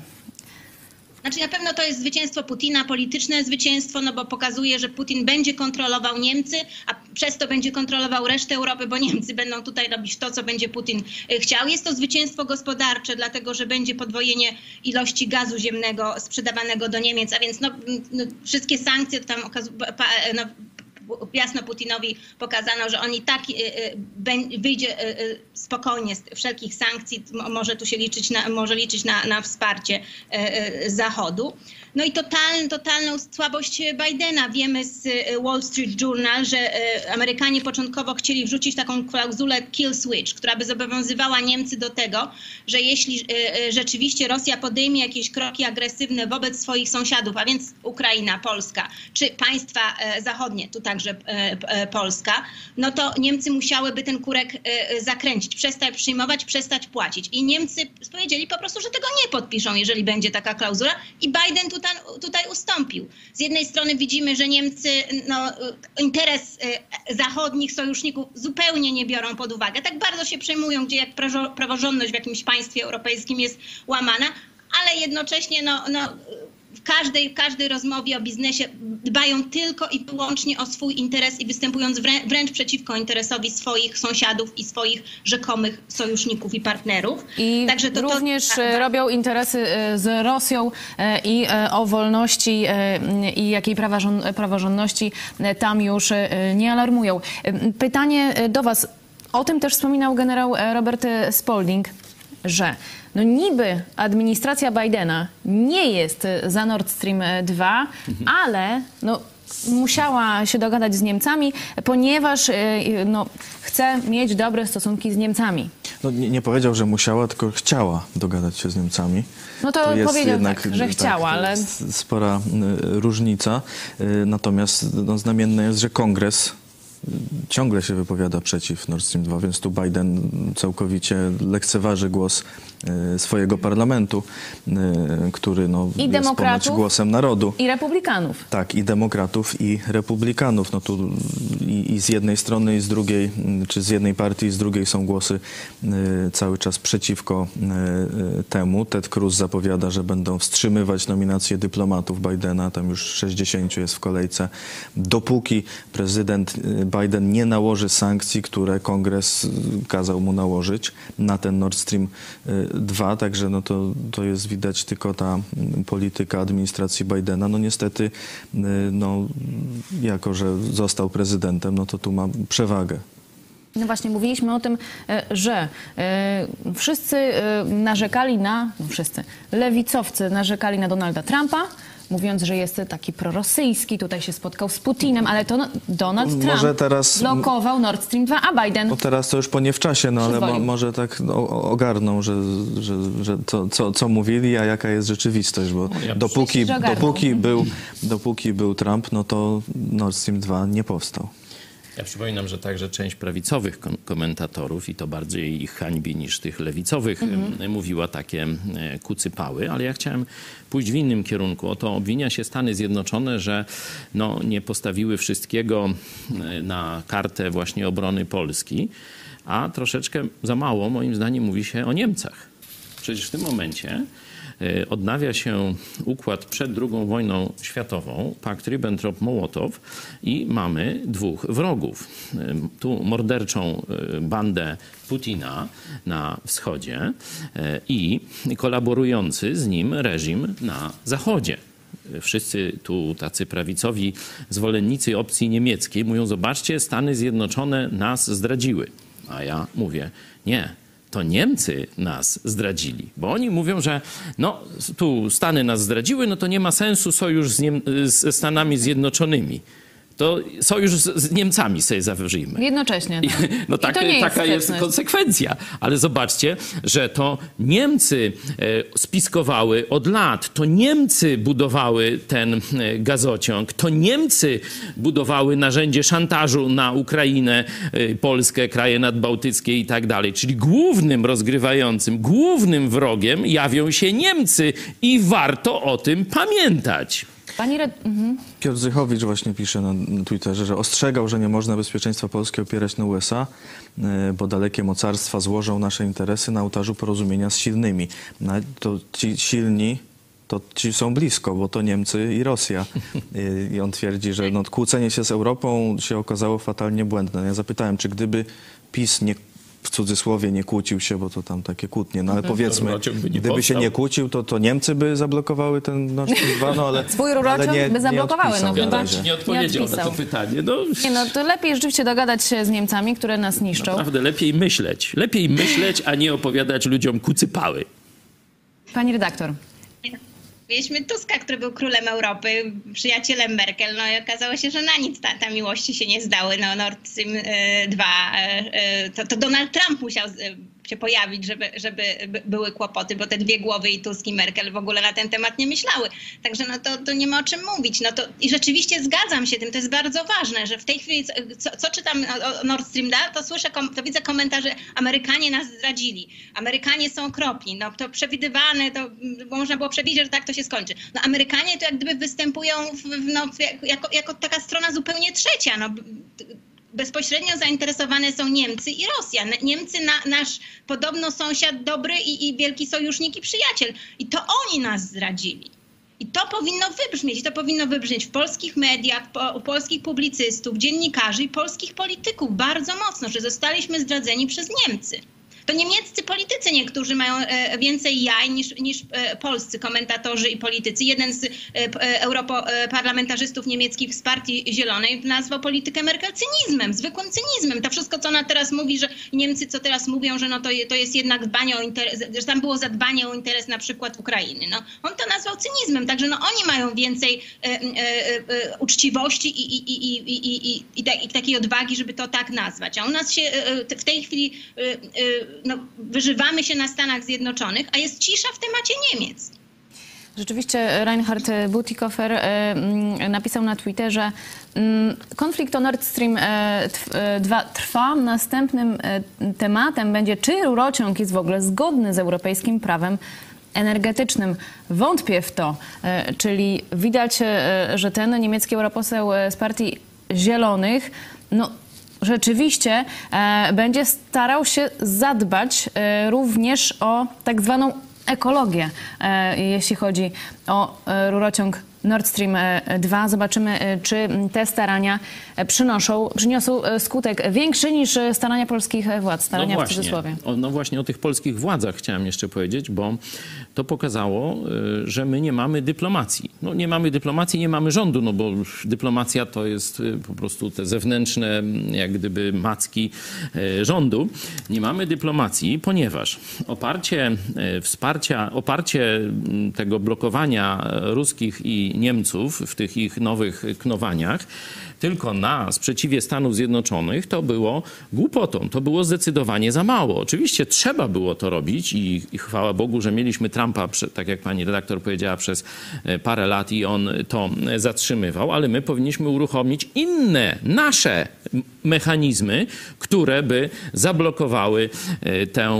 Znaczy na pewno to jest zwycięstwo Putina, polityczne zwycięstwo, no bo pokazuje, że Putin będzie kontrolował Niemcy, a przez to będzie kontrolował resztę Europy, bo Niemcy będą tutaj robić to, co będzie Putin chciał. Jest to zwycięstwo gospodarcze, dlatego że będzie podwojenie ilości gazu ziemnego sprzedawanego do Niemiec, a więc no, no, wszystkie sankcje tam no, jasno Putinowi pokazano, że on i tak wyjdzie spokojnie z wszelkich sankcji, może tu się liczyć na, może liczyć na, na wsparcie Zachodu. No i totalną, totalną słabość Bidena. Wiemy z Wall Street Journal, że Amerykanie początkowo chcieli wrzucić taką klauzulę kill switch, która by zobowiązywała Niemcy do tego, że jeśli rzeczywiście Rosja podejmie jakieś kroki agresywne wobec swoich sąsiadów, a więc Ukraina, Polska, czy państwa zachodnie, tu także Polska, no to Niemcy musiałyby ten kurek zakręcić, przestać przyjmować, przestać płacić. I Niemcy powiedzieli po prostu, że tego nie podpiszą, jeżeli będzie taka klauzula i Biden tutaj tutaj ustąpił. Z jednej strony widzimy, że Niemcy no, interes zachodnich sojuszników zupełnie nie biorą pod uwagę. Tak bardzo się przejmują, gdzie jak praworządność w jakimś państwie europejskim jest łamana, ale jednocześnie no, no, w każdej, w każdej rozmowie o biznesie dbają tylko i wyłącznie o swój interes i występując wrę- wręcz przeciwko interesowi swoich sąsiadów i swoich rzekomych sojuszników i partnerów. I Także to, również to... robią interesy z Rosją i o wolności i jakiej praworządności tam już nie alarmują. Pytanie do was. O tym też wspominał generał Robert Spalding, że no niby administracja Bidena nie jest za Nord Stream dwa, mhm. ale no, musiała się dogadać z Niemcami, ponieważ no, chce mieć dobre stosunki z Niemcami. No, nie, nie powiedział, że musiała, tylko chciała dogadać się z Niemcami. No to, to powiedział jednak, tak, że tak, chciała, ale... spora y, różnica. Y, natomiast no, znamienne jest, że Kongres ciągle się wypowiada przeciw Nord Stream dwa, więc tu Biden całkowicie lekceważy głos y, swojego parlamentu, y, który no, I jest ponoć głosem narodu. I republikanów. Tak, i demokratów, i republikanów. No tu i, i z jednej strony, i z drugiej, czy z jednej partii, i z drugiej są głosy y, cały czas przeciwko y, y, temu. Ted Cruz zapowiada, że będą wstrzymywać nominację dyplomatów Bidena, tam już sześćdziesięciu jest w kolejce, dopóki prezydent Biden nie nałoży sankcji, które Kongres kazał mu nałożyć na ten Nord Stream dwa, także no to, to jest widać tylko ta polityka administracji Bidena. No niestety, no, jako że został prezydentem, no to tu ma przewagę. No właśnie, mówiliśmy o tym, że wszyscy narzekali na, no wszyscy, lewicowcy narzekali na Donalda Trumpa, mówiąc, że jest taki prorosyjski, tutaj się spotkał z Putinem, ale to no, Donald Trump może teraz blokował Nord Stream dwa, a Biden... No teraz to już po nie w czasie, no ale mo, może tak no, ogarną, że, że, że to, co, co mówili, a jaka jest rzeczywistość, bo ja dopóki, myślę, dopóki, był, dopóki był Trump, no to Nord Stream dwa nie powstał. Ja przypominam, że także część prawicowych komentatorów, i to bardziej ich hańbi niż tych lewicowych, mhm. mówiła takie kucypały, ale ja chciałem pójść w innym kierunku. Oto obwinia się Stany Zjednoczone, że no, nie postawiły wszystkiego na kartę właśnie obrony Polski, a troszeczkę za mało, moim zdaniem, mówi się o Niemcach. Przecież w tym momencie odnawia się układ przed drugą wojną światową, pakt Ribbentrop-Mołotow, i mamy dwóch wrogów. Tu morderczą bandę Putina na wschodzie i kolaborujący z nim reżim na zachodzie. Wszyscy tu tacy prawicowi zwolennicy opcji niemieckiej mówią: zobaczcie, Stany Zjednoczone nas zdradziły. A ja mówię: nie. To Niemcy nas zdradzili, bo oni mówią, że no tu Stany nas zdradziły, no to nie ma sensu sojusz z, Niem- z Stanami Zjednoczonymi. To sojusz z, z Niemcami sobie zawyżyjmy. Jednocześnie. Tak. No tak, jest taka jest sprzeczność. konsekwencja. Ale zobaczcie, że to Niemcy e, spiskowały od lat. To Niemcy budowały ten e, gazociąg. To Niemcy budowały narzędzie szantażu na Ukrainę, e, Polskę, kraje nadbałtyckie i tak dalej. Czyli głównym rozgrywającym, głównym wrogiem jawią się Niemcy i warto o tym pamiętać. Pani Red... mhm. Piotr Zychowicz właśnie pisze na Twitterze, że ostrzegał, że nie można bezpieczeństwa Polski opierać na U S A, bo dalekie mocarstwa złożą nasze interesy na ołtarzu porozumienia z silnymi. No, to ci silni, to ci są blisko, bo to Niemcy i Rosja. I on twierdzi, że no, kłócenie się z Europą się okazało fatalnie błędne. Ja zapytałem, czy gdyby PiS nie w cudzysłowie nie kłócił się, bo to tam takie kłótnie, no ale powiedzmy, gdyby się nie kłócił, to, to Niemcy by zablokowały ten Nord Stream dwa, no ale... Swój rurociąg ale nie, by zablokowały, nie no chyba. Nie odpowiedział na to pytanie. No. Nie, no to lepiej rzeczywiście dogadać się z Niemcami, które nas niszczą. Naprawdę, lepiej myśleć. Lepiej myśleć, a nie opowiadać ludziom kucypały. Pani redaktor. Mieliśmy Tuska, który był królem Europy, przyjacielem Merkel, no i okazało się, że na nic ta, ta miłości się nie zdały. No Nord Stream dwa, to, to Donald Trump musiał się pojawić, żeby, żeby były kłopoty, bo te dwie głowy i Tusk i Merkel w ogóle na ten temat nie myślały. Także no to, to nie ma o czym mówić. No to, i rzeczywiście zgadzam się tym, to jest bardzo ważne, że w tej chwili, co, co czytam o Nord Stream dwa, to słyszę, to widzę komentarze, Amerykanie nas zdradzili, Amerykanie są okropni, no to przewidywane, to można było przewidzieć, że tak to się skończy. No Amerykanie to jak gdyby występują w, no, jako, jako taka strona zupełnie trzecia, no. Bezpośrednio zainteresowane są Niemcy i Rosja. Niemcy, na, nasz podobno sąsiad dobry i, i wielki sojusznik i przyjaciel. I to oni nas zdradzili. I to powinno wybrzmieć. I to powinno wybrzmieć w polskich mediach, po, u polskich publicystów, dziennikarzy i polskich polityków bardzo mocno, że zostaliśmy zdradzeni przez Niemcy. To niemieccy politycy niektórzy mają e, więcej jaj niż, niż e, polscy komentatorzy i politycy. Jeden z e, europarlamentarzystów niemieckich z Partii Zielonej nazwał politykę Merkel cynizmem, zwykłym cynizmem. To wszystko, co ona teraz mówi, że Niemcy, co teraz mówią, że no to, to jest jednak dbanie o interes, że tam było zadbanie o interes na przykład Ukrainy. No, on to nazwał cynizmem, także no oni mają więcej e, e, e, uczciwości i, i, i, i, i, i, i, i takiej odwagi, żeby to tak nazwać. A u nas się e, w tej chwili e, e, no, wyżywamy się na Stanach Zjednoczonych, a jest cisza w temacie Niemiec. Rzeczywiście Reinhard Bütikofer napisał na Twitterze, konflikt o Nord Stream dwa trwa. Następnym tematem będzie, czy rurociąg jest w ogóle zgodny z europejskim prawem energetycznym. Wątpię w to, czyli widać, że ten niemiecki europoseł z Partii Zielonych, no rzeczywiście e, będzie starał się zadbać e, również o tak zwaną ekologię, e, jeśli chodzi o e, rurociąg Nord Stream dwa. Zobaczymy, czy te starania przynoszą, przyniosą skutek większy niż starania polskich władz, starania no w cudzysłowie. O, no właśnie o tych polskich władzach chciałem jeszcze powiedzieć, bo to pokazało, że my nie mamy dyplomacji. No nie mamy dyplomacji, nie mamy rządu, no bo dyplomacja to jest po prostu te zewnętrzne, jak gdyby macki rządu. Nie mamy dyplomacji, ponieważ oparcie wsparcia, oparcie tego blokowania ruskich i Niemców w tych ich nowych knowaniach tylko na sprzeciwie Stanów Zjednoczonych, to było głupotą. To było zdecydowanie za mało. Oczywiście trzeba było to robić i, i chwała Bogu, że mieliśmy Trumpa, tak jak pani redaktor powiedziała, przez parę lat i on to zatrzymywał, ale my powinniśmy uruchomić inne, nasze mechanizmy, które by zablokowały tę,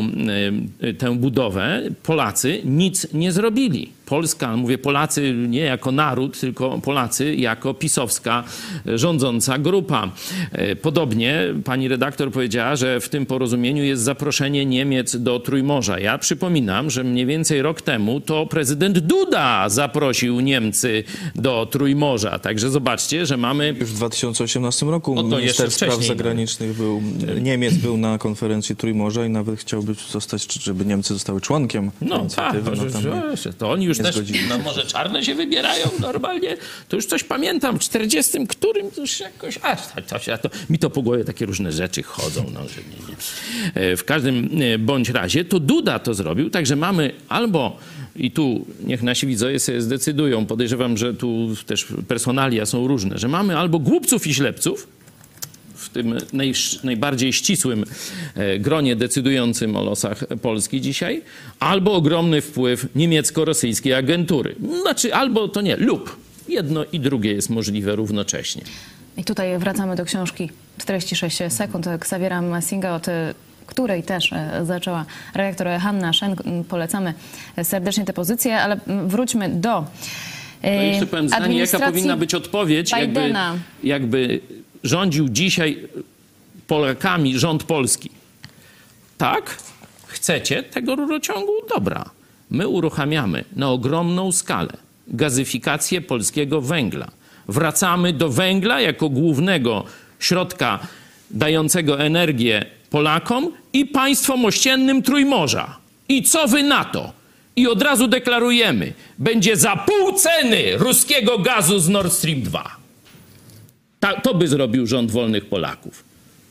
tę budowę. Polacy nic nie zrobili. Polska, mówię Polacy nie jako naród, tylko Polacy jako pisowska rządząca grupa. Podobnie pani redaktor powiedziała, że w tym porozumieniu jest zaproszenie Niemiec do Trójmorza. Ja przypominam, że mniej więcej rok temu to prezydent Duda zaprosił Niemcy do Trójmorza. Także zobaczcie, że mamy... Już w dwa tysiące osiemnastym roku no to minister spraw Spraw Zagranicznych był, Niemiec był na konferencji Trójmorza i nawet chciałby zostać, żeby Niemcy zostały członkiem No tak, no, to, to oni już też, no może czarne się wybierają normalnie, to już coś pamiętam, w czterdziestym którym to już jakoś, a to, to, to, mi to po głowie takie różne rzeczy chodzą, no, że nie, nie. W każdym bądź razie to Duda to zrobił, także mamy albo, i tu niech nasi widzowie sobie zdecydują, podejrzewam, że tu też personalia są różne, że mamy albo głupców i ślepców, w tym naj, najbardziej ścisłym gronie decydującym o losach Polski dzisiaj, albo ogromny wpływ niemiecko-rosyjskiej agentury. Znaczy albo to nie, lub jedno i drugie jest możliwe równocześnie. I tutaj wracamy do książki czterdzieści sześć sekund Xaviera Messinga, od której też zaczęła redaktor Hanna Szen. Polecamy serdecznie tę pozycję, ale wróćmy do To jeszcze powiem zdanie, jaka powinna być odpowiedź, jakby, jakby rządził dzisiaj Polakami rząd polski. Tak? Chcecie tego rurociągu? Dobra. My uruchamiamy na ogromną skalę gazyfikację polskiego węgla. Wracamy do węgla jako głównego środka dającego energię Polakom i państwom ościennym Trójmorza. I co wy na to? I od razu deklarujemy, będzie za pół ceny ruskiego gazu z Nord Stream dwa. Ta, to by zrobił rząd wolnych Polaków.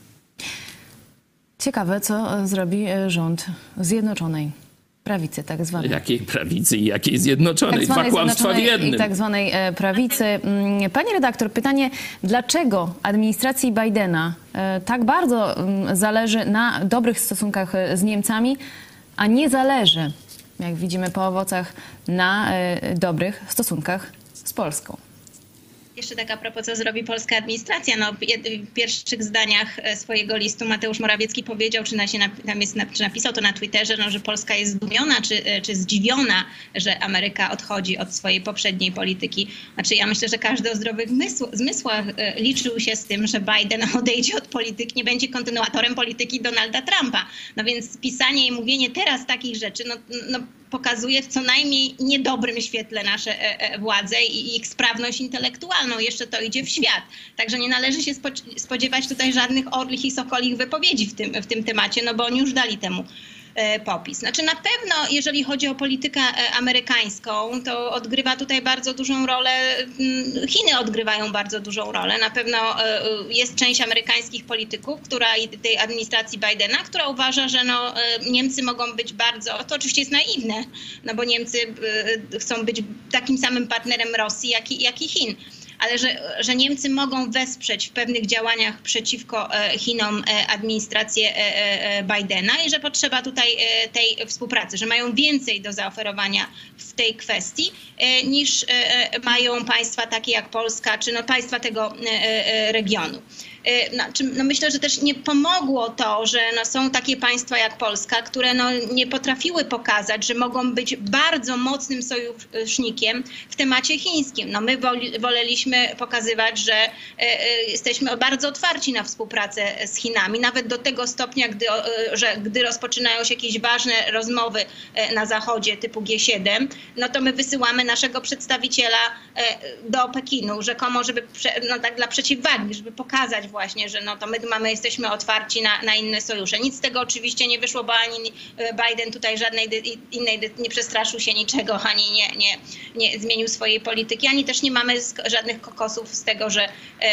Ciekawe, co zrobi rząd Zjednoczonej Prawicy, tak zwanej. Jakiej prawicy i jakiej zjednoczonej? Tak Dwa kłamstwa w jednym. I tak zwanej prawicy. Pani redaktor, pytanie, dlaczego administracji Bidena tak bardzo zależy na dobrych stosunkach z Niemcami, a nie zależy, jak widzimy po owocach, na dobrych stosunkach z Polską? Jeszcze tak a propos, co zrobi polska administracja. No, w pierwszych zdaniach swojego listu Mateusz Morawiecki powiedział, czy, na się, tam jest, czy napisał to na Twitterze, no, że Polska jest zdumiona, czy, czy zdziwiona, że Ameryka odchodzi od swojej poprzedniej polityki. Znaczy ja myślę, że każdy o zdrowych zmysłach liczył się z tym, że Biden odejdzie od polityki, nie będzie kontynuatorem polityki Donalda Trumpa. No więc pisanie i mówienie teraz takich rzeczy, no, no pokazuje w co najmniej niedobrym świetle nasze władze i ich sprawność intelektualną. Jeszcze to idzie w świat. Także nie należy się spodziewać tutaj żadnych orlich i sokolich wypowiedzi w tym, w tym temacie, no bo oni już dali temu popis. Znaczy na pewno, jeżeli chodzi o politykę amerykańską, to odgrywa tutaj bardzo dużą rolę, Chiny odgrywają bardzo dużą rolę. Na pewno jest część amerykańskich polityków, która i tej administracji Bidena, która uważa, że no, Niemcy mogą być bardzo, to oczywiście jest naiwne, no bo Niemcy chcą być takim samym partnerem Rosji, jak i, jak i Chin. Ale że, że Niemcy mogą wesprzeć w pewnych działaniach przeciwko Chinom administrację Bidena i że potrzeba tutaj tej współpracy, że mają więcej do zaoferowania w tej kwestii niż mają państwa takie jak Polska, czy no państwa tego regionu. No, no myślę, że też nie pomogło to, że no są takie państwa jak Polska, które no nie potrafiły pokazać, że mogą być bardzo mocnym sojusznikiem w temacie chińskim. No my woli, woleliśmy pokazywać, że e, e, jesteśmy bardzo otwarci na współpracę z Chinami, nawet do tego stopnia, gdy, e, że gdy rozpoczynają się jakieś ważne rozmowy e, na Zachodzie typu G siedem, no to my wysyłamy naszego przedstawiciela e, do Pekinu, rzekomo, żeby prze, no tak dla przeciwwagi, żeby pokazać właśnie, że no to my mamy, jesteśmy otwarci na, na inne sojusze. Nic z tego oczywiście nie wyszło, bo ani Biden tutaj żadnej innej, nie przestraszył się niczego, ani nie, nie, nie zmienił swojej polityki, ani też nie mamy żadnych kokosów z tego, że e,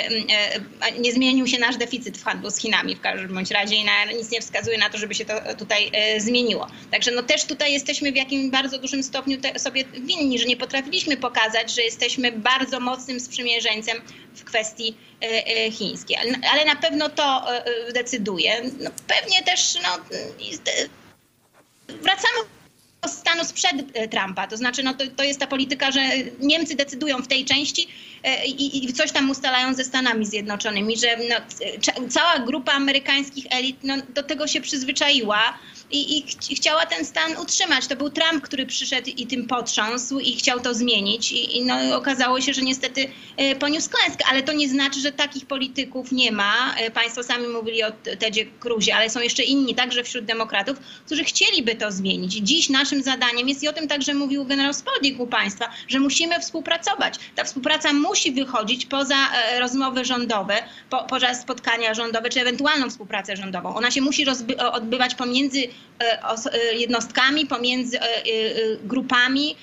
e, nie zmienił się nasz deficyt w handlu z Chinami w każdym bądź razie i na, nic nie wskazuje na to, żeby się to tutaj e, zmieniło. Także no też tutaj jesteśmy w jakimś bardzo dużym stopniu te, sobie winni, że nie potrafiliśmy pokazać, że jesteśmy bardzo mocnym sprzymierzeńcem w kwestii e, e, chińskiej. Ale, ale na pewno to e, decyduje. No, pewnie też no, wracamy do stanu sprzed Trumpa. To znaczy no, to, to jest ta polityka, że Niemcy decydują w tej części e, i, i coś tam ustalają ze Stanami Zjednoczonymi, że no, cała grupa amerykańskich elit no, do tego się przyzwyczaiła. i, i ch chciała ten stan utrzymać. To był Trump, który przyszedł i tym potrząsł i chciał to zmienić i, i no, okazało się, że niestety e, poniósł klęskę, ale to nie znaczy, że takich polityków nie ma. E, państwo sami mówili o Tedzie Cruzie, ale są jeszcze inni, także wśród demokratów, którzy chcieliby to zmienić. Dziś naszym zadaniem jest, i o tym także mówił generał Spodnik u państwa, że musimy współpracować. Ta współpraca musi wychodzić poza e, rozmowy rządowe, po, poza spotkania rządowe, czy ewentualną współpracę rządową. Ona się musi odbywać pomiędzy jednostkami, pomiędzy grupami,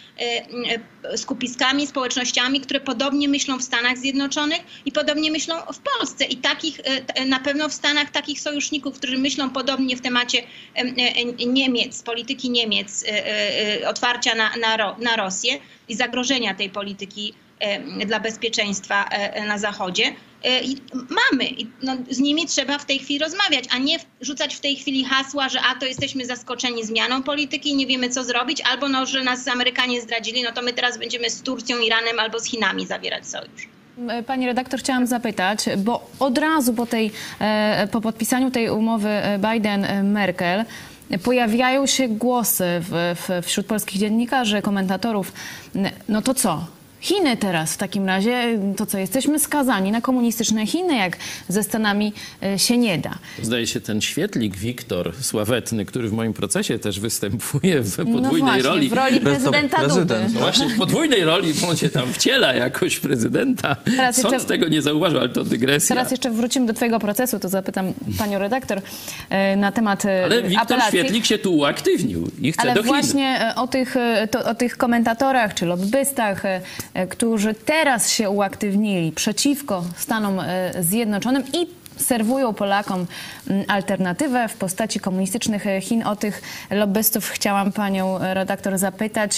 skupiskami, społecznościami, które podobnie myślą w Stanach Zjednoczonych i podobnie myślą w Polsce. I takich, na pewno w Stanach takich sojuszników, którzy myślą podobnie w temacie Niemiec, polityki Niemiec, otwarcia na, na, na Rosję i zagrożenia tej polityki dla bezpieczeństwa na Zachodzie. I mamy. I no, z nimi trzeba w tej chwili rozmawiać, a nie rzucać w tej chwili hasła, że a to jesteśmy zaskoczeni zmianą polityki i nie wiemy co zrobić, albo no, że nas Amerykanie zdradzili, no to my teraz będziemy z Turcją, Iranem albo z Chinami zawierać sojusz. Pani redaktor, chciałam zapytać, bo od razu po, tej, po podpisaniu tej umowy Biden-Merkel pojawiają się głosy w, w, wśród polskich dziennikarzy, komentatorów. No to co? Chiny teraz w takim razie, to co, jesteśmy skazani na komunistyczne Chiny, jak ze Stanami się nie da. Zdaje się, ten świetlik Wiktor Sławetny, który w moim procesie też występuje w podwójnej no właśnie, roli. w roli prezydenta Dudy. No właśnie w podwójnej roli, bo on się tam wciela jakoś prezydenta. Teraz Sąd jeszcze, tego nie zauważył, ale to dygresja. Teraz jeszcze wrócimy do twojego procesu, to zapytam panią redaktor na temat Ale Wiktor apelacji. Świetlik się tu uaktywnił i chce ale do Chin. Ale właśnie o tych, to, o tych komentatorach czy lobbystach, którzy teraz się uaktywnili przeciwko Stanom Zjednoczonym i serwują Polakom alternatywę w postaci komunistycznych Chin. O tych lobbystów chciałam panią redaktor zapytać.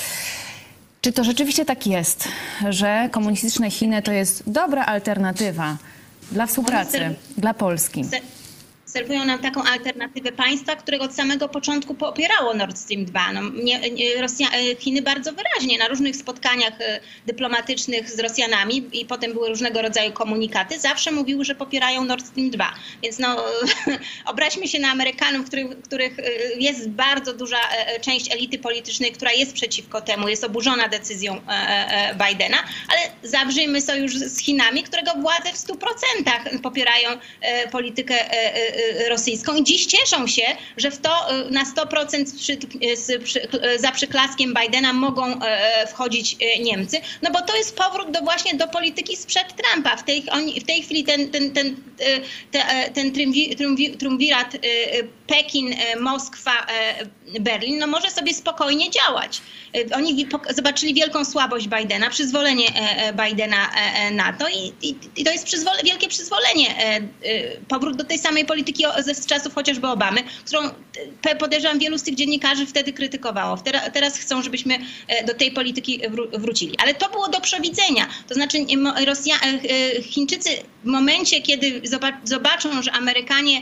Czy to rzeczywiście tak jest, że komunistyczne Chiny to jest dobra alternatywa dla współpracy, dla Polski? Serwują nam taką alternatywę państwa, którego od samego początku popierało Nord Stream dwa. No, nie, nie, Rosja, Chiny bardzo wyraźnie na różnych spotkaniach dyplomatycznych z Rosjanami i potem były różnego rodzaju komunikaty, zawsze mówiły, że popierają Nord Stream dwa. Więc no, obraźmy się na Amerykanów, których, których jest bardzo duża część elity politycznej, która jest przeciwko temu, jest oburzona decyzją Bidena, ale zawrzyjmy sojusz z Chinami, którego władze w stu procentach popierają politykę rosyjską i dziś cieszą się, że w to na sto procent przy, przy, za przyklaskiem Bidena mogą wchodzić Niemcy, no bo to jest powrót do właśnie do polityki sprzed Trumpa. W tej, oni, w tej chwili ten, ten, ten, ten, ten triumvirat Pekin, Moskwa, Berlin, no może sobie spokojnie działać. Oni zobaczyli wielką słabość Bidena, przyzwolenie Bidena na to i, i, i to jest przyzwole, wielkie przyzwolenie. Powrót do tej samej polityki ze czasów chociażby Obamy, którą podejrzewam wielu z tych dziennikarzy wtedy krytykowało. Teraz, teraz chcą, żebyśmy do tej polityki wrócili. Ale to było do przewidzenia. To znaczy Rosja, Chińczycy w momencie, kiedy zobaczą, że Amerykanie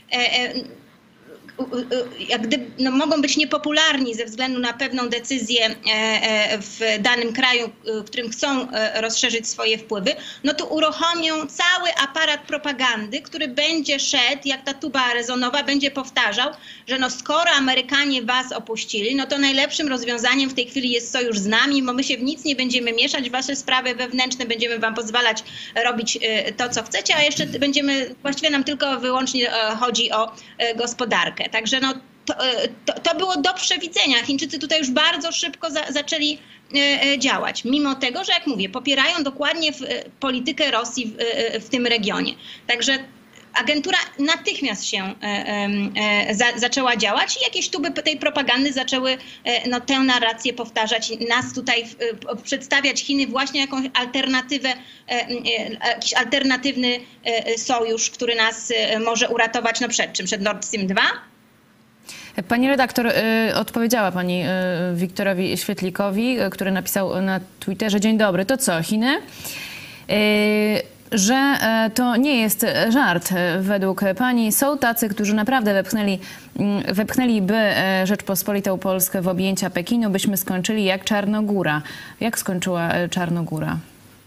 jak gdyby, no, mogą być niepopularni ze względu na pewną decyzję w danym kraju, w którym chcą rozszerzyć swoje wpływy, no to uruchomią cały aparat propagandy, który będzie szedł, jak ta tuba rezonowa, będzie powtarzał, że no skoro Amerykanie was opuścili, no to najlepszym rozwiązaniem w tej chwili jest sojusz z nami, bo my się w nic nie będziemy mieszać, w wasze sprawy wewnętrzne będziemy wam pozwalać robić to, co chcecie, a jeszcze będziemy, właściwie nam tylko wyłącznie chodzi o gospodarkę. Także no, to, to, to było do przewidzenia. Chińczycy tutaj już bardzo szybko za, zaczęli e, działać. Mimo tego, że jak mówię, popierają dokładnie w, politykę Rosji w, w tym regionie. Także agentura natychmiast się e, e, za, zaczęła działać i jakieś tuby tej propagandy zaczęły e, no, tę narrację powtarzać. Nas tutaj e, przedstawiać Chiny właśnie jakąś alternatywę, e, e, jakiś alternatywny e, sojusz, który nas e, może uratować no, przed czym? Przed Nord Stream dwa? Pani redaktor, y, odpowiedziała pani y, Wiktorowi Świetlikowi, y, który napisał na Twitterze: dzień dobry, to co, Chiny? Y, że y, to nie jest żart. Według pani są tacy, którzy naprawdę wepchnęli, y, wepchnęliby y, Rzeczpospolitą Polskę w objęcia Pekinu, byśmy skończyli jak Czarnogóra. Jak skończyła y, Czarnogóra?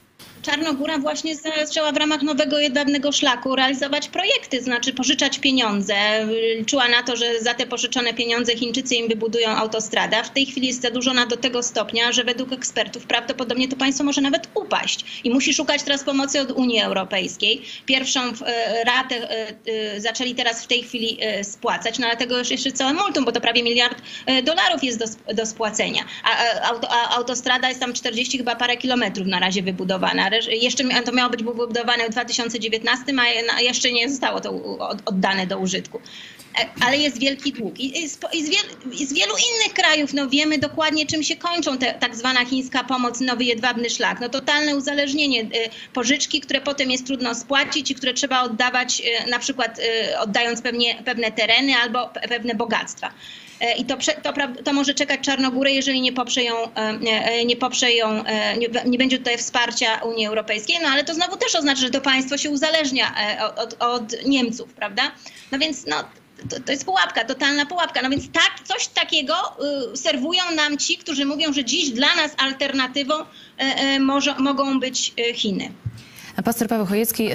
Czarnogóra właśnie zaczęła w ramach nowego jedwabnego szlaku realizować projekty, to znaczy pożyczać pieniądze. Liczyła na to, że za te pożyczone pieniądze Chińczycy im wybudują autostradę. W tej chwili jest zadłużona do tego stopnia, że według ekspertów prawdopodobnie to państwo może nawet upaść i musi szukać teraz pomocy od Unii Europejskiej. Pierwszą ratę zaczęli teraz w tej chwili spłacać, no ale tego już jeszcze całe multum, bo to prawie miliard dolarów jest do, do spłacenia. A, auto, a autostrada jest tam czterdzieści chyba parę kilometrów na razie wybudowana. Jeszcze to miało być wybudowane w dwa tysiące dziewiętnastym, a jeszcze nie zostało to oddane do użytku. Ale jest wielki dług. I z, i z, wiel, i z wielu innych krajów no, wiemy dokładnie, czym się kończą te, tak zwana chińska pomoc, nowy jedwabny szlak. No, totalne uzależnienie, pożyczki, które potem jest trudno spłacić i które trzeba oddawać, na przykład oddając pewnie, pewne tereny albo pewne bogactwa. I to, to, to może czekać Czarnogórę, jeżeli nie poprze ją, nie, poprze ją nie, nie będzie tutaj wsparcia Unii Europejskiej, no ale to znowu też oznacza, że to państwo się uzależnia od, od Niemców, prawda? No więc no, to, to jest pułapka, totalna pułapka. No więc tak, coś takiego y, serwują nam ci, którzy mówią, że dziś dla nas alternatywą y, y, może, mogą być y, Chiny. Pastor Paweł Chojecki,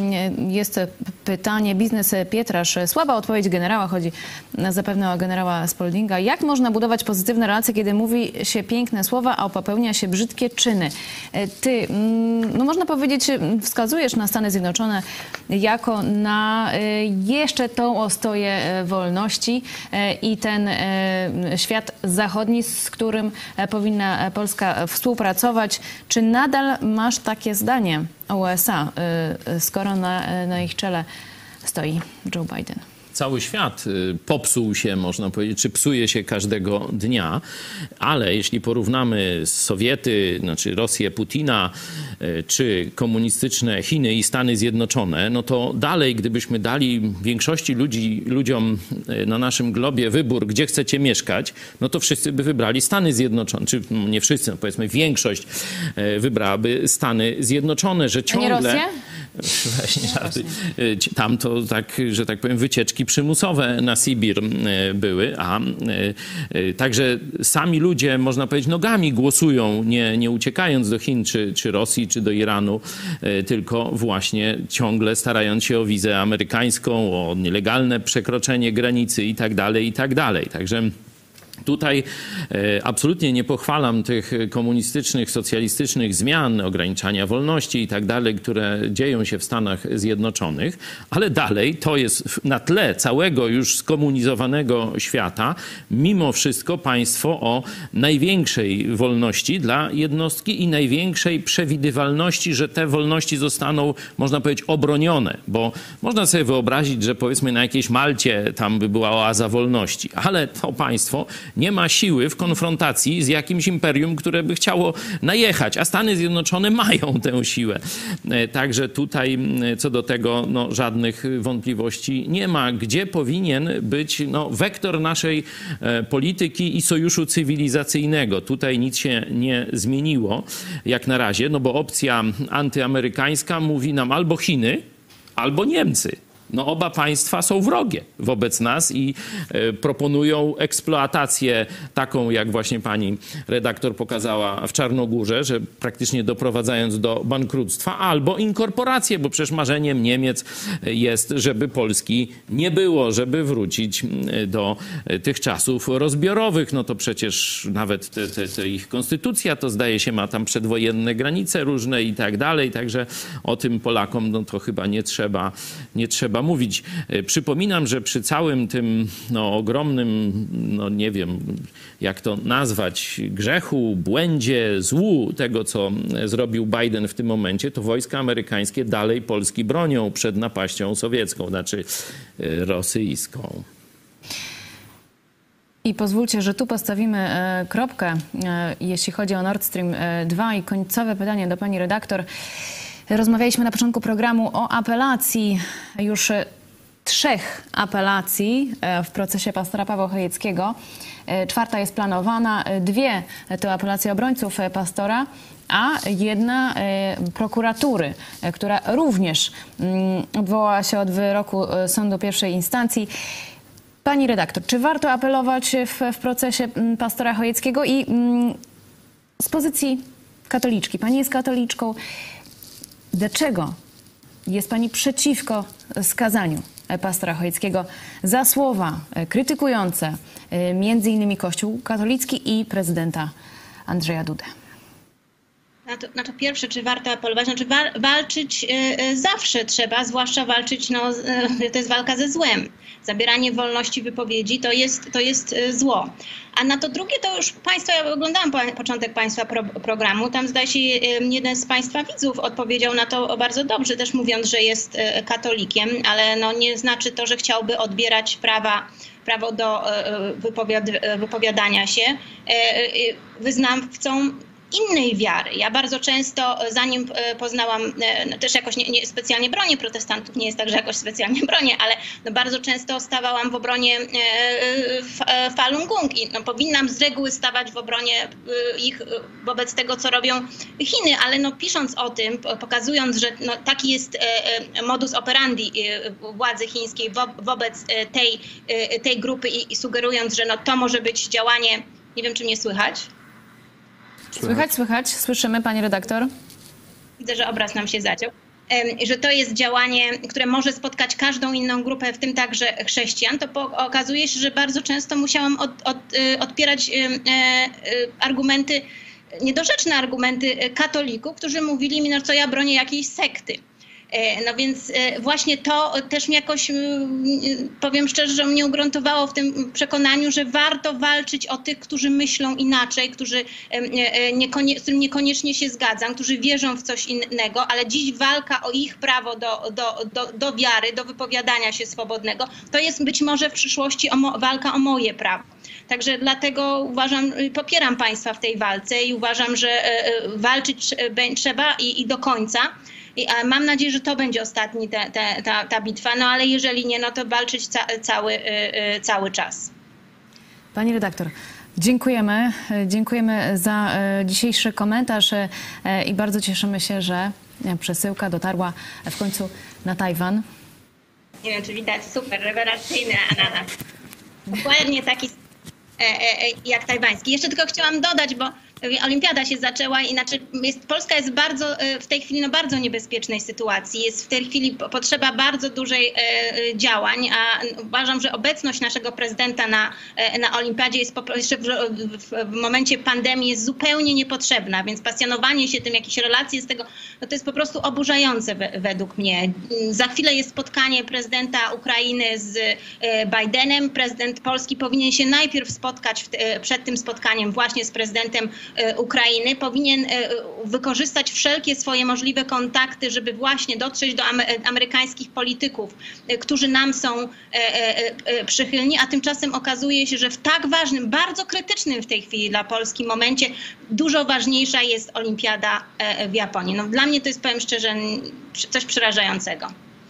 jest pytanie, biznes Pietrasz. Słaba odpowiedź generała, chodzi zapewne o generała Spaldinga. Jak można budować pozytywne relacje, kiedy mówi się piękne słowa, a popełnia się brzydkie czyny? Ty, no można powiedzieć, wskazujesz na Stany Zjednoczone jako na jeszcze tą ostoję wolności i ten świat zachodni, z którym powinna Polska współpracować. Czy nadal masz takie zdanie o U S A, skoro na, na ich czele stoi Joe Biden? Cały świat popsuł się, można powiedzieć, czy psuje się każdego dnia, ale jeśli porównamy Sowiety, znaczy Rosję Putina, czy komunistyczne Chiny i Stany Zjednoczone, no to dalej, gdybyśmy dali większości ludzi, ludziom na naszym globie wybór, gdzie chcecie mieszkać, no to wszyscy by wybrali Stany Zjednoczone, czy nie wszyscy, no powiedzmy większość wybrałaby Stany Zjednoczone, że ciągle... A nie Rosję? Właśnie, żarty. Tam to tak, że tak powiem, wycieczki przymusowe na Sibir były, a także sami ludzie, można powiedzieć, nogami głosują, nie, nie uciekając do Chin, czy, czy Rosji, czy do Iranu, tylko właśnie ciągle starając się o wizę amerykańską, o nielegalne przekroczenie granicy i tak dalej, i tak dalej. Także tutaj e, absolutnie nie pochwalam tych komunistycznych, socjalistycznych zmian, ograniczania wolności i tak dalej, które dzieją się w Stanach Zjednoczonych, ale dalej to jest na tle całego już skomunizowanego świata mimo wszystko państwo o największej wolności dla jednostki i największej przewidywalności, że te wolności zostaną, można powiedzieć, obronione, bo można sobie wyobrazić, że powiedzmy na jakiejś Malcie tam by była oaza wolności, ale to państwo nie ma siły w konfrontacji z jakimś imperium, które by chciało najechać, a Stany Zjednoczone mają tę siłę. Także tutaj co do tego no, żadnych wątpliwości nie ma. Gdzie powinien być no, wektor naszej polityki i sojuszu cywilizacyjnego? Tutaj nic się nie zmieniło jak na razie, no bo opcja antyamerykańska mówi nam albo Chiny, albo Niemcy. No oba państwa są wrogie wobec nas i e, proponują eksploatację taką, jak właśnie pani redaktor pokazała w Czarnogórze, że praktycznie doprowadzając do bankructwa, albo inkorporację, bo przecież marzeniem Niemiec jest, żeby Polski nie było, żeby wrócić do tych czasów rozbiorowych. No to przecież nawet te, te, te ich konstytucja to zdaje się ma tam przedwojenne granice różne i tak dalej, także o tym Polakom no to chyba nie trzeba, nie trzeba mówić. Przypominam, że przy całym tym no, ogromnym, no nie wiem jak to nazwać, grzechu, błędzie, złu tego, co zrobił Biden w tym momencie, to wojska amerykańskie dalej Polski bronią przed napaścią sowiecką, znaczy rosyjską. I pozwólcie, że tu postawimy e, kropkę, e, jeśli chodzi o Nord Stream dwa i końcowe pytanie do pani redaktor. Rozmawialiśmy na początku programu o apelacji, już trzech apelacji w procesie pastora Pawła Chojeckiego. Czwarta jest planowana, dwie to apelacje obrońców pastora, a jedna prokuratury, która również odwołała się od wyroku sądu pierwszej instancji. Pani redaktor, czy warto apelować w, w procesie pastora Chojeckiego i z pozycji katoliczki, pani jest katoliczką, Dlaczego jest pani przeciwko skazaniu pastora Chojeckiego za słowa krytykujące między innymi Kościół katolicki i prezydenta Andrzeja Dudę? No to, no to pierwsze, czy warto apelować? Znaczy wa walczyć y, zawsze trzeba, zwłaszcza walczyć, no, y, to jest walka ze złem. Zabieranie wolności wypowiedzi to jest, to jest y, zło. A na to drugie to już Państwo, ja oglądałam po, początek Państwa pro, programu, tam zdaje się y, jeden z Państwa widzów odpowiedział na to bardzo dobrze, też mówiąc, że jest y, katolikiem, ale no, nie znaczy to, że chciałby odbierać prawa prawo do y, wypowiad wypowiadania się y, y, wyznawcom innej wiary. Ja bardzo często, zanim poznałam, no też jakoś nie, nie specjalnie bronię protestantów, nie jest tak, że jakoś specjalnie bronię, ale no bardzo często stawałam w obronie Falun Gong i no powinnam z reguły stawać w obronie ich wobec tego, co robią Chiny, ale no pisząc o tym, pokazując, że no taki jest modus operandi władzy chińskiej wo wobec tej, tej grupy i, i sugerując, że no to może być działanie, nie wiem, czy mnie słychać. Słychać, słychać. Słyszymy, pani redaktor. Widzę, że obraz nam się zaciął. Że to jest działanie, które może spotkać każdą inną grupę, w tym także chrześcijan, to okazuje się, że bardzo często musiałam od, od, odpierać argumenty, niedorzeczne argumenty katolików, którzy mówili mi, no co ja bronię jakiejś sekty. No więc właśnie to też mnie jakoś, powiem szczerze, że mnie ugruntowało w tym przekonaniu, że warto walczyć o tych, którzy myślą inaczej, którzy niekonie, z którym niekoniecznie się zgadzam, którzy wierzą w coś innego, ale dziś walka o ich prawo do, do, do, do wiary, do wypowiadania się swobodnego, to jest być może w przyszłości o walka o moje prawo. Także dlatego uważam, popieram Państwa w tej walce i uważam, że walczyć trzeba i, i do końca. I mam nadzieję, że to będzie ostatni te, te, ta, ta bitwa, no ale jeżeli nie, no to walczyć ca cały, cały czas. Pani redaktor, dziękujemy. Dziękujemy za dzisiejszy komentarz i bardzo cieszymy się, że przesyłka dotarła w końcu na Tajwan. Nie wiem, czy widać, super, rewelacyjny ananas. Dokładnie taki jak tajwański. Jeszcze tylko chciałam dodać, bo olimpiada się zaczęła, inaczej jest, Polska jest bardzo, w tej chwili na bardzo niebezpiecznej sytuacji. Jest w tej chwili potrzeba bardzo dużej e, działań, a uważam, że obecność naszego prezydenta na, na olimpiadzie jest po, jeszcze w, w, w momencie pandemii jest zupełnie niepotrzebna, więc pasjonowanie się tym, jakieś relacje z tego, no to jest po prostu oburzające we, według mnie. Za chwilę jest spotkanie prezydenta Ukrainy z Bidenem. Prezydent Polski powinien się najpierw spotkać w, przed tym spotkaniem właśnie z prezydentem Ukrainy, powinien wykorzystać wszelkie swoje możliwe kontakty, żeby właśnie dotrzeć do amerykańskich polityków, którzy nam są przychylni, a tymczasem okazuje się, że w tak ważnym, bardzo krytycznym w tej chwili dla Polski momencie dużo ważniejsza jest olimpiada w Japonii. No, dla mnie to jest, powiem szczerze, coś przerażającego.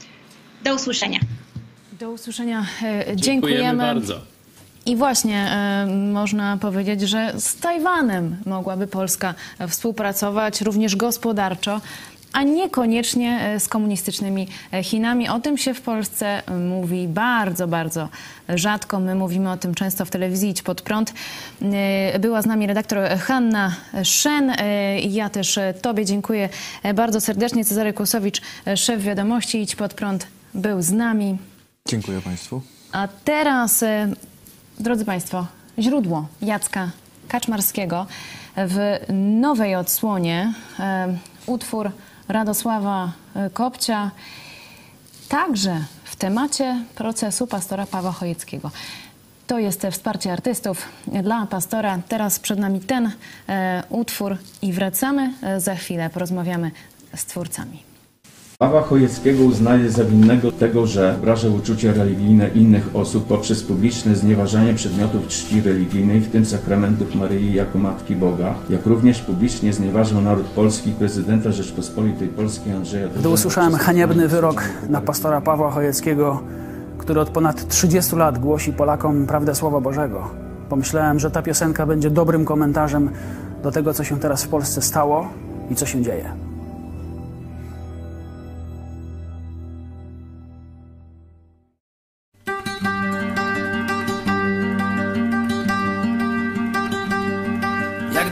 Do usłyszenia. Do usłyszenia. Dziękujemy, Dziękujemy bardzo. I właśnie e, można powiedzieć, że z Tajwanem mogłaby Polska współpracować również gospodarczo, a niekoniecznie z komunistycznymi Chinami. O tym się w Polsce mówi bardzo, bardzo rzadko. My mówimy o tym często w telewizji Idź Pod Prąd. Była z nami redaktor Hanna Szen. Ja też Tobie dziękuję bardzo serdecznie. Cezary Kłosowicz, szef Wiadomości Idź Pod Prąd, był z nami. Dziękuję Państwu. A teraz, drodzy Państwo, źródło Jacka Kaczmarskiego w nowej odsłonie. Utwór Radosława Kopcia, także w temacie procesu pastora Pawła Chojeckiego. To jest wsparcie artystów dla pastora. Teraz przed nami ten e, utwór i wracamy za chwilę. Porozmawiamy z twórcami. Pawła Chojeckiego uznaje za winnego tego, że obraża uczucia religijne innych osób poprzez publiczne znieważanie przedmiotów czci religijnej, w tym sakramentów Maryi jako Matki Boga, jak również publicznie znieważał naród polski, prezydenta Rzeczpospolitej Polskiej Andrzeja Dudę. Gdy usłyszałem haniebny wyrok na pastora Pawła Chojeckiego, który od ponad trzydziestu lat głosi Polakom prawdę Słowa Bożego, pomyślałem, że ta piosenka będzie dobrym komentarzem do tego, co się teraz w Polsce stało i co się dzieje.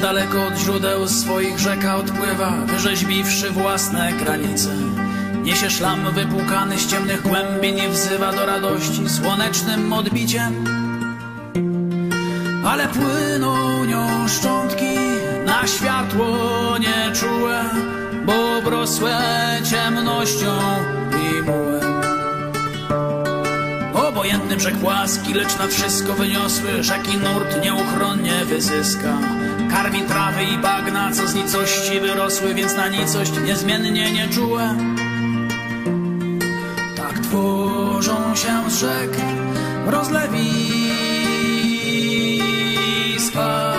daleko od źródeł swoich rzeka odpływa, wyrzeźbiwszy własne granice. Niesie szlam wypłukany z ciemnych głębin i wzywa do radości słonecznym odbiciem. Ale płyną nią szczątki na światło nieczułe, bo obrosłe ciemnością i mułem. Obojętny brzeg płaski, lecz nad wszystko wyniosły rzeki nurt nieuchronnie wyzyska. Karmi trawy i bagna, co z nicości wyrosły, więc na nicość niezmiennie nieczułe. Tak tworzą się z rzek rozlewiska.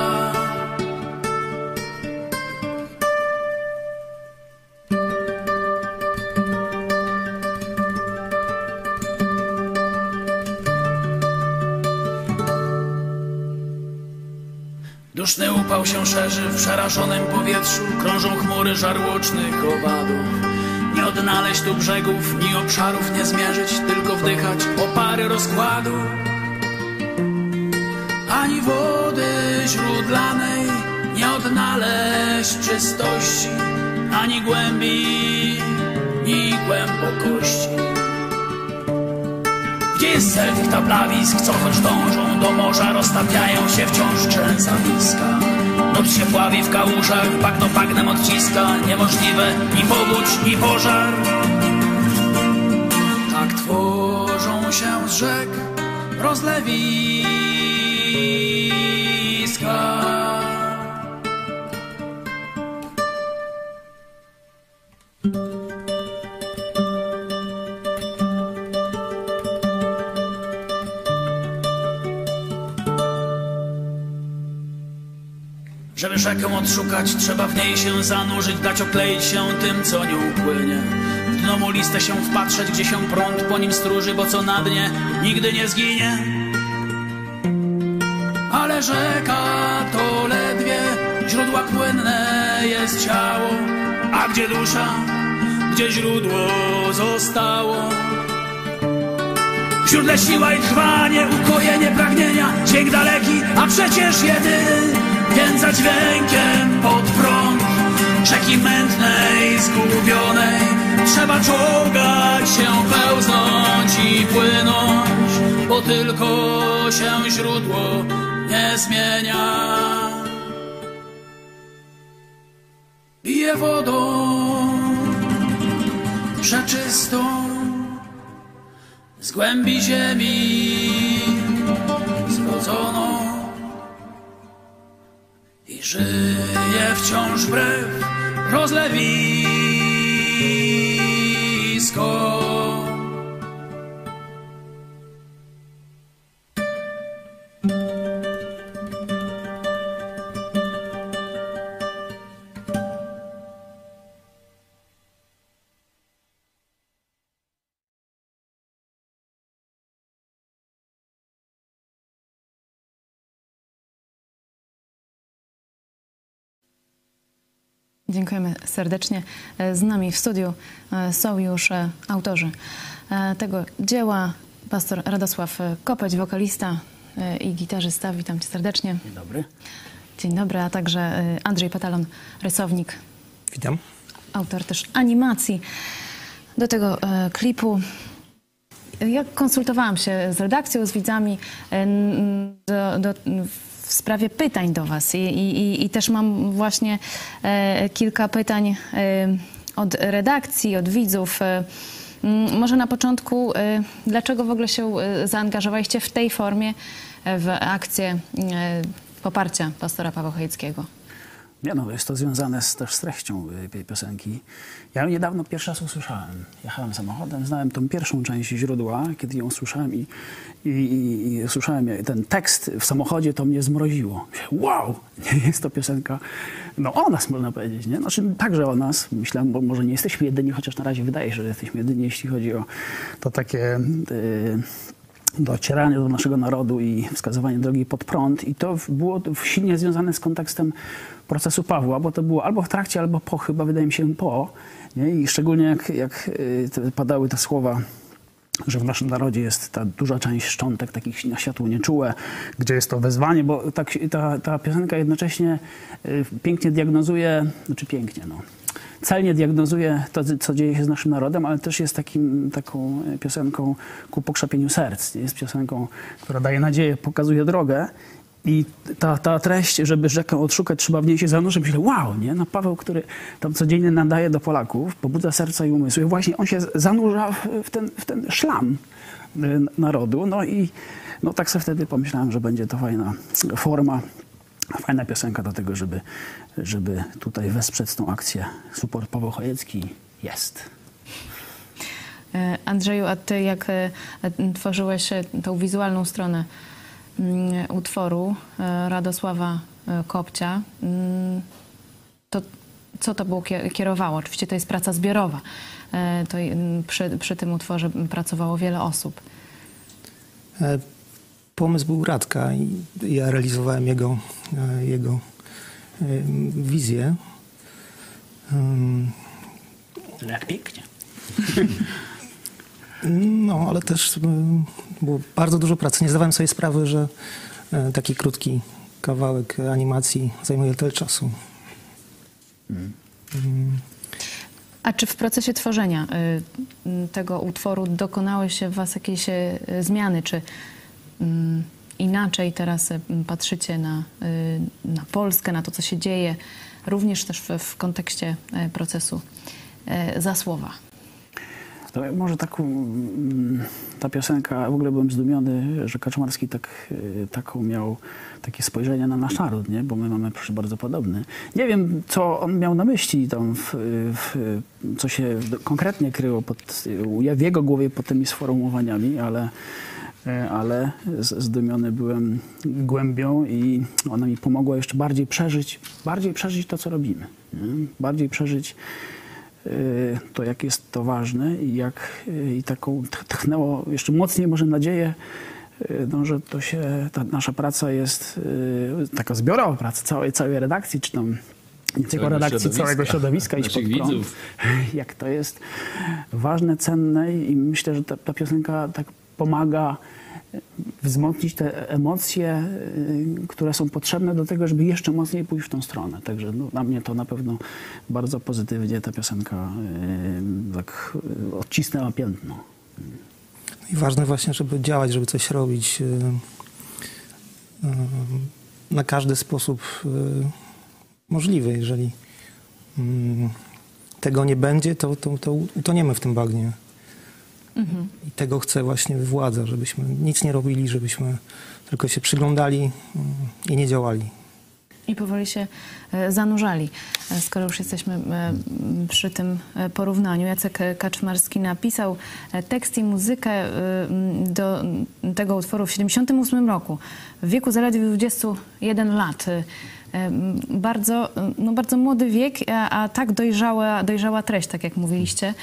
Duszny upał się szerzy w przerażonym powietrzu, krążą chmury żarłocznych owadów. Nie odnaleźć tu brzegów, ni obszarów nie zmierzyć, tylko wdychać opary rozkładu. Ani wody źródlanej nie odnaleźć czystości, ani głębi, ni głębokości. Gdzie jest cel tych tablawisk, co choć dążą do morza, roztapiają się wciąż trzęsawiska. Noc się pławi w kałużach, bagno bagnem odciska, niemożliwe ni powódź, ni pożar. Tak tworzą się z rzek rozlewiska. Żeby rzekę odszukać, trzeba w niej się zanurzyć, dać okleić się tym, co nią płynie. W dno muliste się wpatrzeć, gdzie się prąd po nim stróży, bo co na dnie nigdy nie zginie. Ale rzeka to ledwie źródła płynne jest ciało, a gdzie dusza, gdzie źródło zostało. W źródle siła i trwanie, ukojenie pragnienia, dźwięk daleki, a przecież jedyny. Więc za dźwiękiem pod prąd rzeki mętnej, zgubionej trzeba czołgać się, pełznąć i płynąć, bo tylko się źródło nie zmienia. Bije wodą przeczystą z głębi ziemi zrodzoną i żyje wciąż wbrew rozlewisko. Dziękujemy serdecznie. Z nami w studiu są już autorzy tego dzieła. Pastor Radosław Kopeć, wokalista i gitarzysta. Witam cię serdecznie. Dzień dobry. Dzień dobry, a także Andrzej Patalon, rysownik. Witam. Autor też animacji do tego klipu. Ja konsultowałam się z redakcją, z widzami do, do, w sprawie pytań do was i, i, i też mam właśnie e, kilka pytań e, od redakcji, od widzów. E, może na początku, e, dlaczego w ogóle się zaangażowaliście w tej formie w akcję e, poparcia pastora Pawła Chojeckiego? Nie no, jest to związane z, też z treścią tej piosenki. Ja ją niedawno pierwszy raz usłyszałem. Jechałem samochodem, znałem tą pierwszą część źródła, kiedy ją usłyszałem i, i, i, i słyszałem ten tekst w samochodzie, to mnie zmroziło. Wow, nie jest to piosenka, no o nas można powiedzieć, nie? Znaczy także o nas, myślałem, bo może nie jesteśmy jedyni, chociaż na razie wydaje się, że jesteśmy jedyni, jeśli chodzi o to takie... Yy, docieranie do naszego narodu i wskazywanie drogi pod prąd. I to było silnie związane z kontekstem procesu Pawła, bo to było albo w trakcie, albo po, chyba wydaje mi się po. Nie? I szczególnie jak, jak padały te słowa że w naszym narodzie jest ta duża część szczątek takich na światło nieczułe, gdzie jest to wezwanie, bo tak, ta, ta piosenka jednocześnie y, pięknie diagnozuje, znaczy pięknie, no, celnie diagnozuje to, co dzieje się z naszym narodem, ale też jest takim, taką piosenką ku pokrzepieniu serc. Jest piosenką, która daje nadzieję, pokazuje drogę. I ta, ta treść, żeby rzekę odszukać, trzeba w niej się zanurzyć. Myślę, wow, nie? No Paweł, który tam codziennie nadaje do Polaków, pobudza serca i umysły. Właśnie on się zanurza w, w, ten, w ten szlam narodu. No i no, tak sobie wtedy pomyślałem, że będzie to fajna forma, fajna piosenka do tego, żeby, żeby tutaj wesprzeć tą akcję. Support Paweł Chojecki jest. Andrzeju, a ty jak tworzyłeś tą wizualną stronę utworu Radosława Kopcia, to co to było kierowało? Oczywiście to jest praca zbiorowa. To przy, przy tym utworze pracowało wiele osób. Pomysł był Radka i ja realizowałem jego, jego wizję. Jak pięknie. No, ale też było bardzo dużo pracy. Nie zdawałem sobie sprawy, że taki krótki kawałek animacji zajmuje tyle czasu. Mm. A czy w procesie tworzenia tego utworu dokonały się w was jakieś zmiany? Czy inaczej teraz patrzycie na, na Polskę, na to, co się dzieje, również też w, w kontekście procesu Zasłowa? To może taką, ta piosenka, w ogóle byłem zdumiony, że Kaczmarski tak, taką miał takie spojrzenie na nasz naród, nie? Bo my mamy przecież bardzo podobny. Nie wiem, co on miał na myśli, tam w, w, co się konkretnie kryło pod, w jego głowie pod tymi sformułowaniami, ale, ale zdumiony byłem głębią i ona mi pomogła jeszcze bardziej przeżyć, bardziej przeżyć to, co robimy. Nie? Bardziej przeżyć to, jak jest to ważne i jak i taką tchnęło jeszcze mocniej może nadzieję, no, że to się, ta nasza praca jest taka zbiorowa praca całej, całej redakcji, czy tam nie tylko redakcji, całego środowiska i pod prąd. Jak to jest ważne, cenne i myślę, że ta, ta piosenka tak pomaga wzmocnić te emocje, które są potrzebne do tego, żeby jeszcze mocniej pójść w tą stronę. Także no, dla mnie to na pewno bardzo pozytywnie ta piosenka yy, tak odcisnęła piętno. I ważne właśnie, żeby działać, żeby coś robić yy, yy, na każdy sposób yy, możliwy. Jeżeli yy, tego nie będzie, to, to, to utoniemy w tym bagnie. Mhm. I tego chce właśnie władza, żebyśmy nic nie robili, żebyśmy tylko się przyglądali i nie działali. I powoli się zanurzali. Skoro już jesteśmy przy tym porównaniu, Jacek Kaczmarski napisał tekst i muzykę do tego utworu w siedemdziesiątym ósmym roku, w wieku zaledwie dwudziestu jeden lat. Bardzo, no bardzo młody wiek, a, a tak dojrzała, dojrzała treść, tak jak mówiliście.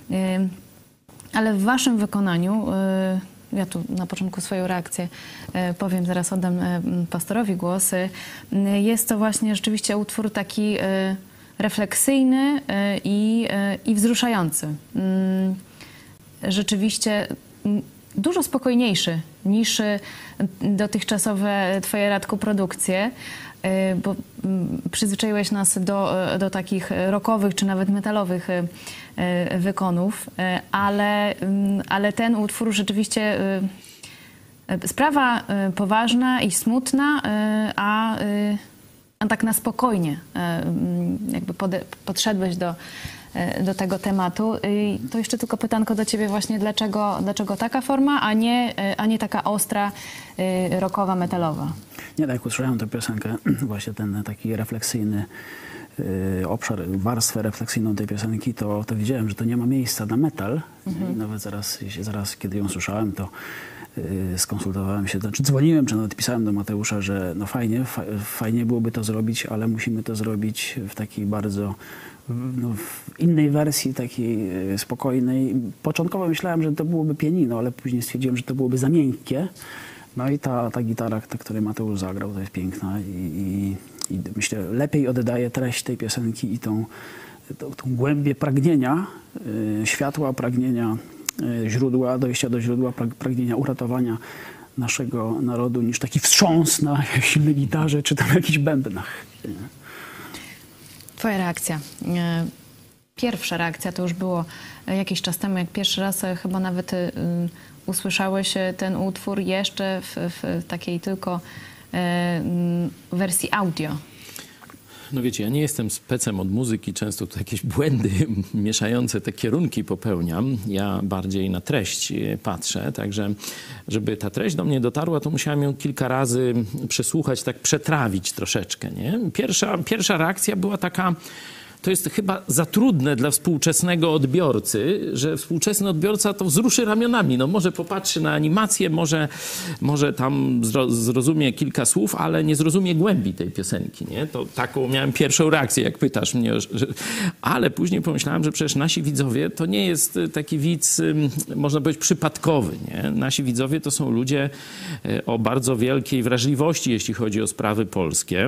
Ale w waszym wykonaniu, ja tu na początku swoją reakcję powiem, zaraz oddam pastorowi głos, jest to właśnie rzeczywiście utwór taki refleksyjny i, i wzruszający. Rzeczywiście dużo spokojniejszy niż dotychczasowe twoje, Radku, produkcje, bo przyzwyczaiłeś nas do, do takich rockowych czy nawet metalowych wykonów, ale, ale ten utwór rzeczywiście sprawa poważna i smutna, a, a tak na spokojnie jakby pode, podszedłeś do, do tego tematu. I to jeszcze tylko pytanko do ciebie właśnie, dlaczego, dlaczego taka forma, a nie, a nie taka ostra, rockowa, metalowa? Nie, tak jak usłyszałem tę piosenkę, właśnie ten taki refleksyjny y, obszar, warstwę refleksyjną tej piosenki, to, to widziałem, że to nie ma miejsca na metal. Mhm. I nawet zaraz, zaraz, kiedy ją słyszałem, to y, skonsultowałem się, czy dzwoniłem, czy nawet pisałem do Mateusza, że no fajnie, fa, fajnie byłoby to zrobić, ale musimy to zrobić w takiej bardzo no, w innej wersji, takiej spokojnej. Początkowo myślałem, że to byłoby pianino, ale później stwierdziłem, że to byłoby za miękkie. No i ta, ta gitara, ta, której Mateusz zagrał, to jest piękna i, i, i myślę, lepiej oddaje treść tej piosenki i tą, tą, tą głębię pragnienia, y, światła pragnienia źródła, dojścia do źródła, pragnienia uratowania naszego narodu, niż taki wstrząs na silnej gitarze czy tam jakichś bębnach. Twoja reakcja. Pierwsza reakcja to już było jakiś czas temu, jak pierwszy raz chyba nawet y, usłyszałeś ten utwór jeszcze w, w takiej tylko y, wersji audio. No wiecie, ja nie jestem specem od muzyki, często tu jakieś błędy mieszające te kierunki popełniam. Ja bardziej na treść patrzę, także żeby ta treść do mnie dotarła, to musiałem ją kilka razy przesłuchać, tak przetrawić troszeczkę, nie? Pierwsza, pierwsza reakcja była taka... To jest chyba za trudne dla współczesnego odbiorcy, że współczesny odbiorca to wzruszy ramionami. No może popatrzy na animację, może, może tam zrozumie kilka słów, ale nie zrozumie głębi tej piosenki, nie? To taką miałem pierwszą reakcję, jak pytasz mnie. Że... Ale później pomyślałem, że przecież nasi widzowie to nie jest taki widz, można powiedzieć, przypadkowy, nie? Nasi widzowie to są ludzie o bardzo wielkiej wrażliwości, jeśli chodzi o sprawy polskie.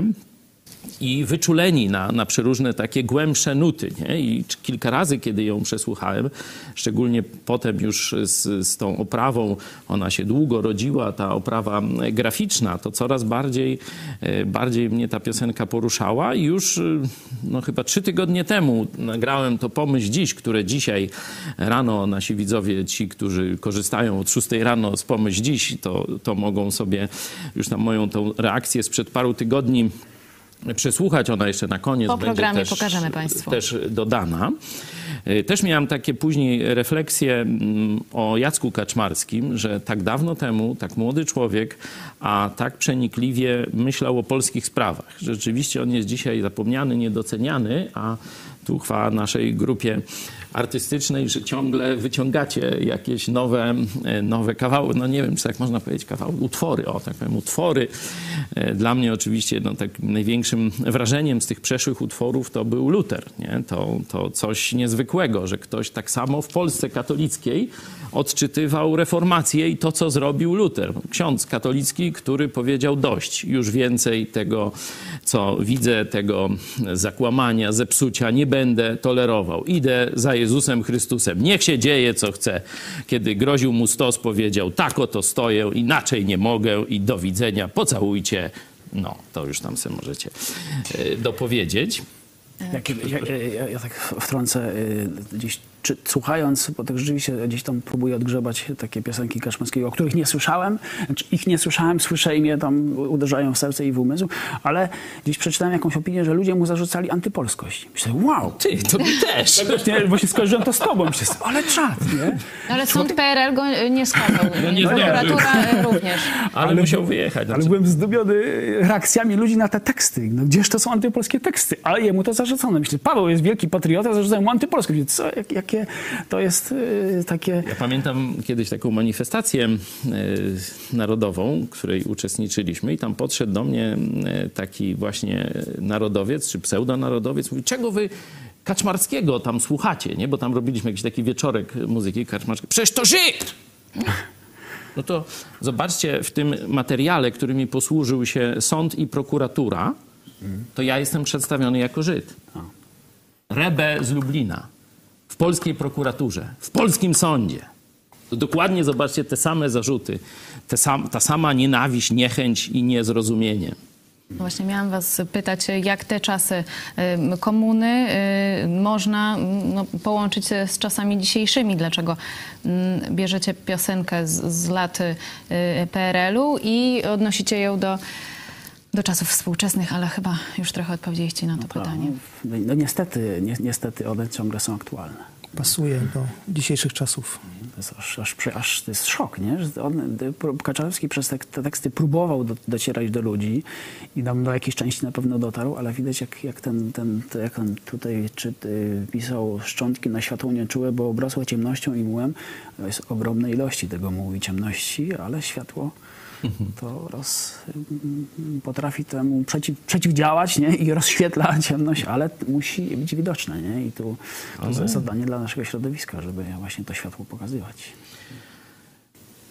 I wyczuleni na, na przeróżne takie głębsze nuty. Nie? I kilka razy, kiedy ją przesłuchałem, szczególnie potem już z, z tą oprawą, ona się długo rodziła, ta oprawa graficzna, to coraz bardziej, bardziej mnie ta piosenka poruszała. I już no, chyba trzy tygodnie temu nagrałem to Pomyśl Dziś, które dzisiaj rano nasi widzowie, ci, którzy korzystają od szóstej rano z Pomyśl Dziś, to, to mogą sobie już tam moją tą reakcję sprzed paru tygodni przesłuchać. Ona jeszcze na koniec po będzie programie też, pokażemy Państwu. też dodana. Też miałem takie później refleksje o Jacku Kaczmarskim, że tak dawno temu, tak młody człowiek, a tak przenikliwie myślał o polskich sprawach. Rzeczywiście on jest dzisiaj zapomniany, niedoceniany, a tu chwała naszej grupie artystycznej, że ciągle wyciągacie jakieś nowe, nowe kawały, no nie wiem, czy tak można powiedzieć, kawały, utwory, o tak powiem, utwory. Dla mnie oczywiście no, takim największym wrażeniem z tych przeszłych utworów to był Luter, nie? To, to coś niezwykłego, że ktoś tak samo w Polsce katolickiej odczytywał reformację i to, co zrobił Luter. Ksiądz katolicki, który powiedział dość, już więcej tego, co widzę, tego zakłamania, zepsucia nie będę tolerował. Idę za Jezusem Chrystusem. Niech się dzieje, co chce. Kiedy groził mu stos, powiedział, tak oto stoję, inaczej nie mogę i do widzenia, pocałujcie. No, to już tam sobie możecie y, dopowiedzieć. Jak, ja, ja, ja tak wtrącę y, gdzieś, czy, słuchając, bo tak rzeczywiście gdzieś tam próbuję odgrzebać takie piosenki Kaczmarskiego, o których nie słyszałem. Znaczy, ich nie słyszałem, słyszę i mnie tam uderzają w serce i w umysł, ale gdzieś przeczytałem jakąś opinię, że ludzie mu zarzucali antypolskość. Myślę, wow! Ty, to mi też! Ja właśnie skojarzyłem to z tobą. Myślę, ale czad, nie? Ale sąd P R L go nie skazał. No nie prokuratura również. Ale, ale musiał wyjechać. Ale byłem zdumiony reakcjami ludzi na te teksty. No, gdzież to są antypolskie teksty? Ale jemu to zarzucono. Myślę, Paweł jest wielki patriota, zarzucają mu antypolskość. Myślę, co, jak, jakie to jest yy, takie... Ja pamiętam kiedyś taką manifestację yy, narodową, w której uczestniczyliśmy i tam podszedł do mnie yy, taki właśnie narodowiec, czy pseudonarodowiec. Mówi, czego wy Kaczmarskiego tam słuchacie, nie? Bo tam robiliśmy jakiś taki wieczorek muzyki Kaczmarskiej. Przecież to Żyd! No to zobaczcie, w tym materiale, którymi posłużył się sąd i prokuratura, to ja jestem przedstawiony jako Żyd. Rebę z Lublina. W polskiej prokuraturze. W polskim sądzie. To dokładnie zobaczcie te same zarzuty. Te sam, ta sama nienawiść, niechęć i niezrozumienie. No właśnie miałam was pytać, jak te czasy y, komuny y, można no, połączyć z czasami dzisiejszymi. Dlaczego y, bierzecie piosenkę z, z lat y, P R L-u i odnosicie ją do, do czasów współczesnych, ale chyba już trochę odpowiedzieliście na to no pytanie. No, no niestety, ni niestety one ciągle są aktualne. Pasuje do dzisiejszych czasów. To jest, aż, aż, aż, to jest szok, nie? Że on, Kaczmarski przez te, te teksty próbował do, docierać do ludzi i tam do jakiejś części na pewno dotarł, ale widać jak, jak, ten, ten, jak on tutaj czy, y, pisał szczątki na światło nieczułe, bo obrosłe ciemnością i mułem. To jest ogromne ilości tego mułu i ciemności, ale światło to roz, potrafi temu przeciw, przeciwdziałać, nie? I rozświetla ciemność, ale musi być widoczne, nie? I tu to jest zadanie dla naszego środowiska, żeby właśnie to światło pokazywać.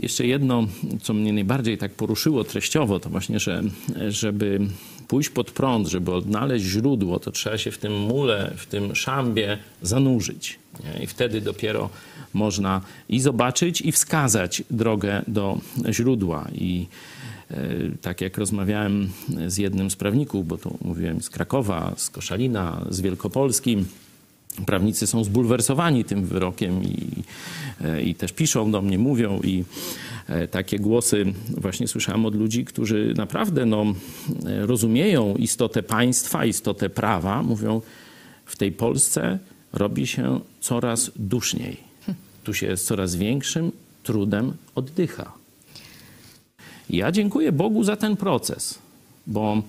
jeszcze jedno, co mnie najbardziej tak poruszyło treściowo, to właśnie, że żeby pójść pod prąd, żeby odnaleźć źródło, to trzeba się w tym mule, w tym szambie zanurzyć. Nie? I wtedy dopiero można i zobaczyć, i wskazać drogę do źródła. I tak jak rozmawiałem z jednym z prawników, bo tu mówiłem z Krakowa, z Koszalina, z Wielkopolski, prawnicy są zbulwersowani tym wyrokiem i, i też piszą do mnie, mówią i takie głosy właśnie słyszałem od ludzi, którzy naprawdę no, rozumieją istotę państwa, istotę prawa. Mówią, w tej Polsce robi się coraz duszniej. Tu się z coraz większym trudem oddycha. Ja dziękuję Bogu za ten proces, bo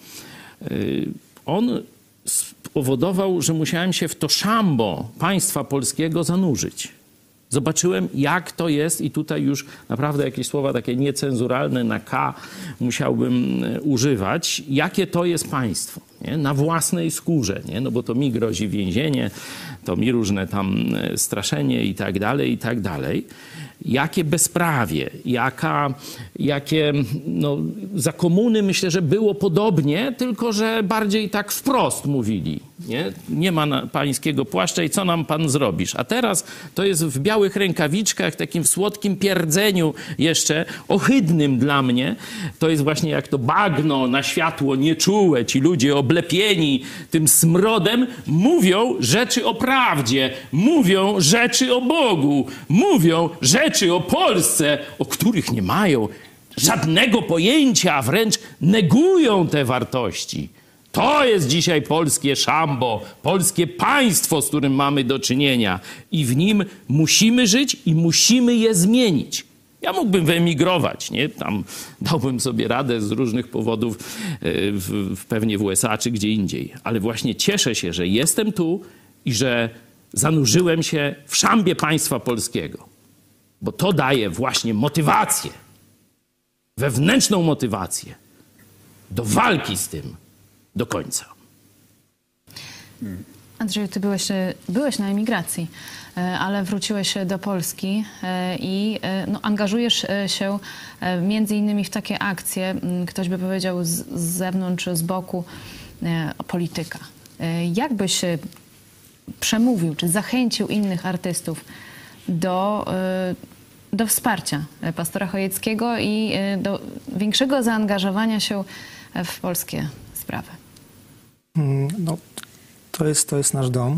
on spowodował, że musiałem się w to szambo państwa polskiego zanurzyć. Zobaczyłem, jak to jest i tutaj już naprawdę jakieś słowa takie niecenzuralne na K musiałbym używać. Jakie to jest państwo, nie? Na własnej skórze, nie? No bo to mi grozi więzienie, to mi różne tam straszenie i tak dalej, i tak dalej. Jakie bezprawie, jaka, jakie, no, za komuny myślę, że było podobnie, tylko że bardziej tak wprost mówili. Nie, nie ma na pańskiego płaszcza i co nam pan zrobisz? A teraz to jest w białych rękawiczkach, takim słodkim pierdzeniu jeszcze, ohydnym dla mnie. To jest właśnie jak to bagno na światło nieczułe. Ci ludzie oblepieni tym smrodem mówią rzeczy o prawdzie, mówią rzeczy o Bogu, mówią rzeczy o Polsce, o których nie mają żadnego pojęcia, a wręcz negują te wartości. To jest dzisiaj polskie szambo, polskie państwo, z którym mamy do czynienia i w nim musimy żyć i musimy je zmienić. Ja mógłbym wyemigrować, nie? Tam dałbym sobie radę z różnych powodów, w, w, pewnie w U S A czy gdzie indziej. Ale właśnie cieszę się, że jestem tu i że zanurzyłem się w szambie państwa polskiego. Bo to daje właśnie motywację, wewnętrzną motywację do walki z tym do końca. Andrzeju, ty byłeś, byłeś na emigracji, ale wróciłeś do Polski i no, angażujesz się między innymi w takie akcje, ktoś by powiedział z, z zewnątrz, z boku, polityka. Jak byś przemówił, czy zachęcił innych artystów do, do wsparcia pastora Chojeckiego i do większego zaangażowania się w polskie sprawy? No, to jest, to jest nasz dom.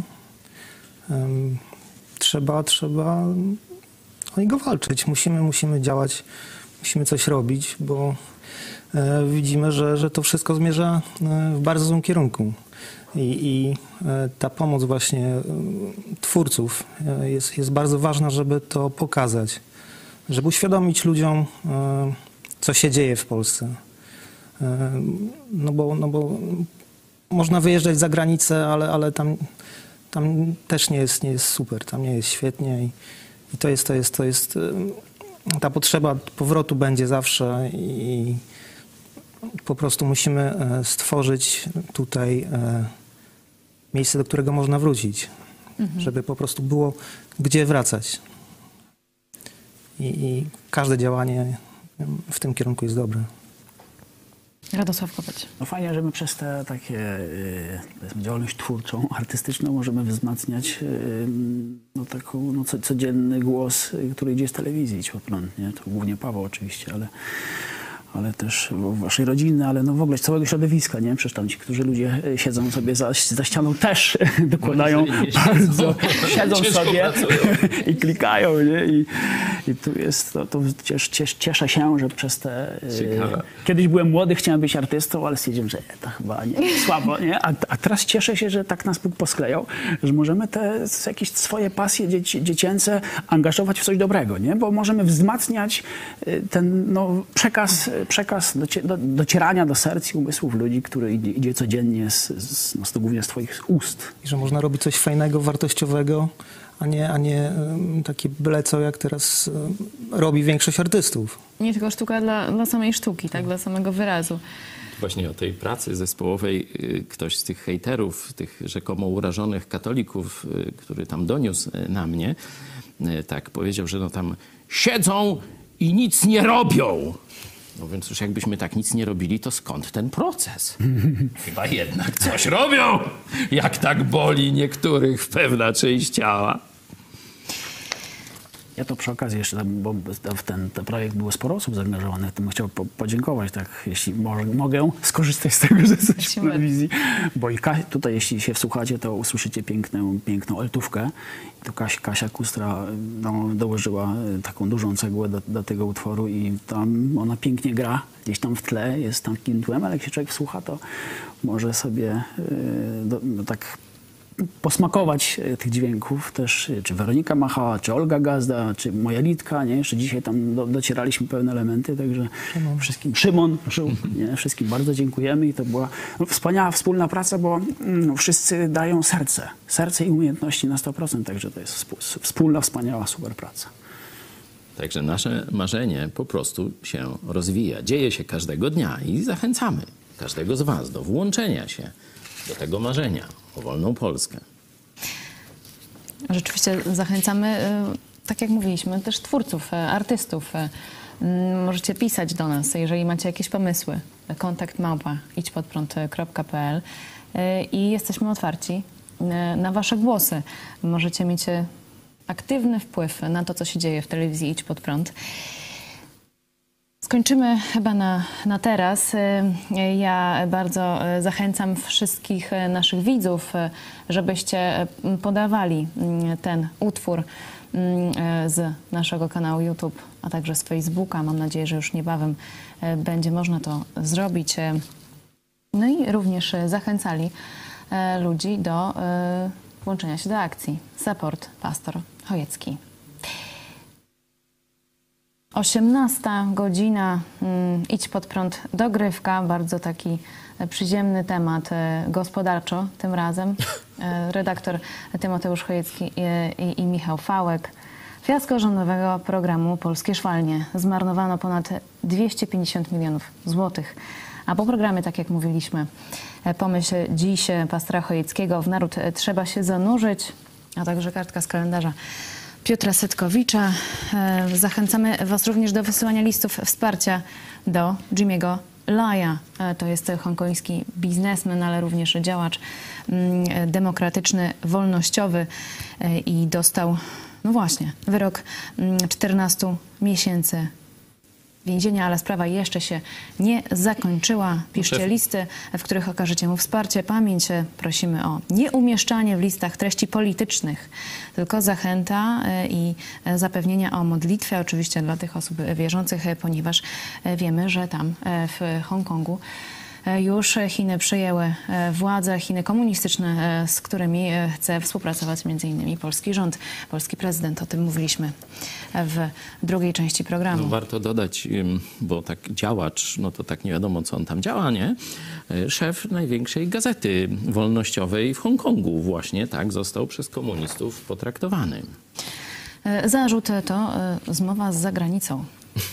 Um, trzeba, trzeba o niego walczyć. Musimy, musimy działać, musimy coś robić, bo e, widzimy, że, że to wszystko zmierza w bardzo złym kierunku. I, i e, ta pomoc właśnie e, twórców e, jest, jest bardzo ważna, żeby to pokazać. Żeby uświadomić ludziom, e, co się dzieje w Polsce. E, no bo, no bo można wyjeżdżać za granicę, ale, ale tam, tam też nie jest, nie jest super, tam nie jest świetnie i, i to jest, to jest, to jest, ta potrzeba powrotu będzie zawsze i po prostu musimy stworzyć tutaj miejsce, do którego można wrócić, mhm. żeby po prostu było gdzie wracać. I, i każde działanie w tym kierunku jest dobre. Radosław Kopeć. No fajnie, że my przez tę takie y, działalność twórczą, artystyczną możemy wzmacniać y, no, taką, no, co, codzienny głos, który idzie z telewizji pod prąd, nie? To głównie Paweł oczywiście, ale, ale też waszej rodziny, ale no w ogóle całego środowiska, nie? Przecież tam ci, którzy ludzie siedzą sobie za, za ścianą też dokładają bardzo, siedzą sobie i klikają, nie? I, i tu jest, to, to ciesz, ciesz, cieszę się, że przez te... Ciekawe. Kiedyś byłem młody, chciałem być artystą, ale stwierdziłem, że to chyba nie, słabo, nie? A, a teraz cieszę się, że tak nas Bóg posklejał, że możemy te jakieś swoje pasje dzieci, dziecięce angażować w coś dobrego, nie? Bo możemy wzmacniać ten no, przekaz, przekaz docie, do, docierania do serc i umysłów ludzi, który idzie, idzie codziennie z, z, no, z to głównie z twoich ust. I że można robić coś fajnego, wartościowego, a nie, a nie um, takie byle co, jak teraz um, robi większość artystów. Nie tylko sztuka dla, dla samej sztuki, tak, dla samego wyrazu. Właśnie o tej pracy zespołowej ktoś z tych hejterów, tych rzekomo urażonych katolików, który tam doniósł na mnie, tak powiedział, że no tam siedzą i nic nie robią. No więc już jakbyśmy tak nic nie robili, to skąd ten proces? Chyba jednak coś robią, jak tak boli niektórych pewna część ciała. Ja to przy okazji jeszcze, bo w ten, ten projekt było sporo osób zaangażowanych, to bym chciał po, podziękować, tak, jeśli może, mogę skorzystać z tego, że jesteś w telewizji. Bo i Ka- tutaj, jeśli się wsłuchacie, to usłyszycie piękną, piękną altówkę. I to Kasia, Kasia Kustra no, dołożyła taką dużą cegłę do, do tego utworu i tam ona pięknie gra. Gdzieś tam w tle jest takim tłem, ale jak się człowiek wsłucha, to może sobie yy, do, no, tak posmakować tych dźwięków też, czy Weronika Machała, czy Olga Gazda, czy moja Litka, nie? Jeszcze dzisiaj tam do, docieraliśmy pewne elementy, także Szymon. wszystkim, Szymon, nie? Wszystkim bardzo dziękujemy i to była no, wspaniała wspólna praca, bo no, wszyscy dają serce, serce i umiejętności na sto procent, także to jest wspólna, wspaniała, super praca. Także nasze marzenie po prostu się rozwija, dzieje się każdego dnia i zachęcamy każdego z was do włączenia się do tego marzenia o wolną Polskę. Rzeczywiście zachęcamy, tak jak mówiliśmy, też twórców, artystów. Możecie pisać do nas, jeżeli macie jakieś pomysły. Kontakt małpa idźpodprąd kropka p l i jesteśmy otwarci na wasze głosy. Możecie mieć aktywny wpływ na to, co się dzieje w telewizji Idź Pod Prąd. Skończymy chyba na, na teraz. Ja bardzo zachęcam wszystkich naszych widzów, żebyście podawali ten utwór z naszego kanału YouTube, a także z Facebooka. Mam nadzieję, że już niebawem będzie można to zrobić. No i również zachęcali ludzi do włączenia się do akcji. Support Pastor Chojecki. osiemnasta godzina, Idź Pod Prąd, dogrywka, bardzo taki przyziemny temat gospodarczo tym razem. Redaktor Tymoteusz Chojecki i, i, i Michał Fałek. Fiasko rządowego programu Polskie Szwalnie. Zmarnowano ponad dwieście pięćdziesiąt milionów złotych. A po programie, tak jak mówiliśmy, pomyśl dziś pastora Chojeckiego, w naród trzeba się zanurzyć, a także kartka z kalendarza Piotra Setkowicza. Zachęcamy was również do wysyłania listów wsparcia do Jimmy'ego Laya. To jest hongkoński biznesmen, ale również działacz demokratyczny, wolnościowy i dostał, no właśnie, wyrok czternastu miesięcy więzienia, ale sprawa jeszcze się nie zakończyła. Piszcie listy, w których okażecie mu wsparcie. Pamięć, prosimy o nieumieszczanie w listach treści politycznych, tylko zachęta i zapewnienia o modlitwie, oczywiście dla tych osób wierzących, ponieważ wiemy, że tam w Hongkongu już Chiny przejęły władze, Chiny komunistyczne, z którymi chce współpracować między innymi polski rząd, polski prezydent. O tym mówiliśmy w drugiej części programu. No, warto dodać, bo tak działacz, no to tak nie wiadomo, co on tam działa, nie? Szef największej gazety wolnościowej w Hongkongu właśnie tak został przez komunistów potraktowany. Zarzut to zmowa z zagranicą.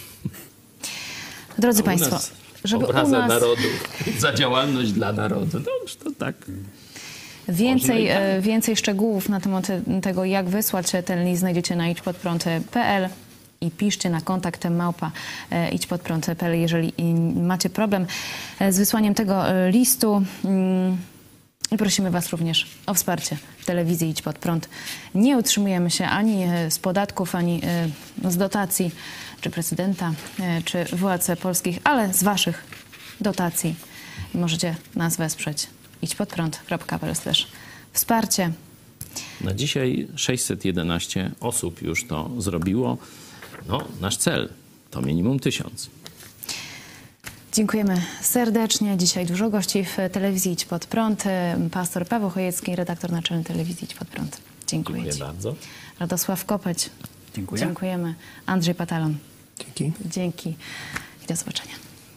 Drodzy Państwo, żeby obraza u nas narodu, za działalność dla narodu. No już to tak. Więcej, tak. więcej szczegółów na temat tego, jak wysłać ten list, znajdziecie na idźpodprąd kropka p l i piszcie na kontakt małpa idźpodprąd kropka p l, jeżeli macie problem z wysłaniem tego listu. I prosimy was również o wsparcie w telewizji Idź Pod Prąd. Nie utrzymujemy się ani z podatków, ani z dotacji, czy prezydenta, czy władz polskich, ale z waszych dotacji. Możecie nas wesprzeć. idźpodprąd kropka p l slash wsparcie. Na dzisiaj sześćset jedenaście osób już to zrobiło. No, nasz cel to minimum tysiąc. Dziękujemy serdecznie. Dzisiaj dużo gości w telewizji Idź Pod Prąd. Pastor Paweł Chojecki, redaktor naczelny telewizji Idź Pod Prąd. Dziękuję, Dziękuję ci. bardzo. Radosław Kopeć. Dziękuję. Dziękujemy. Andrzej Patalon. Dzięki. Dzięki i do zobaczenia.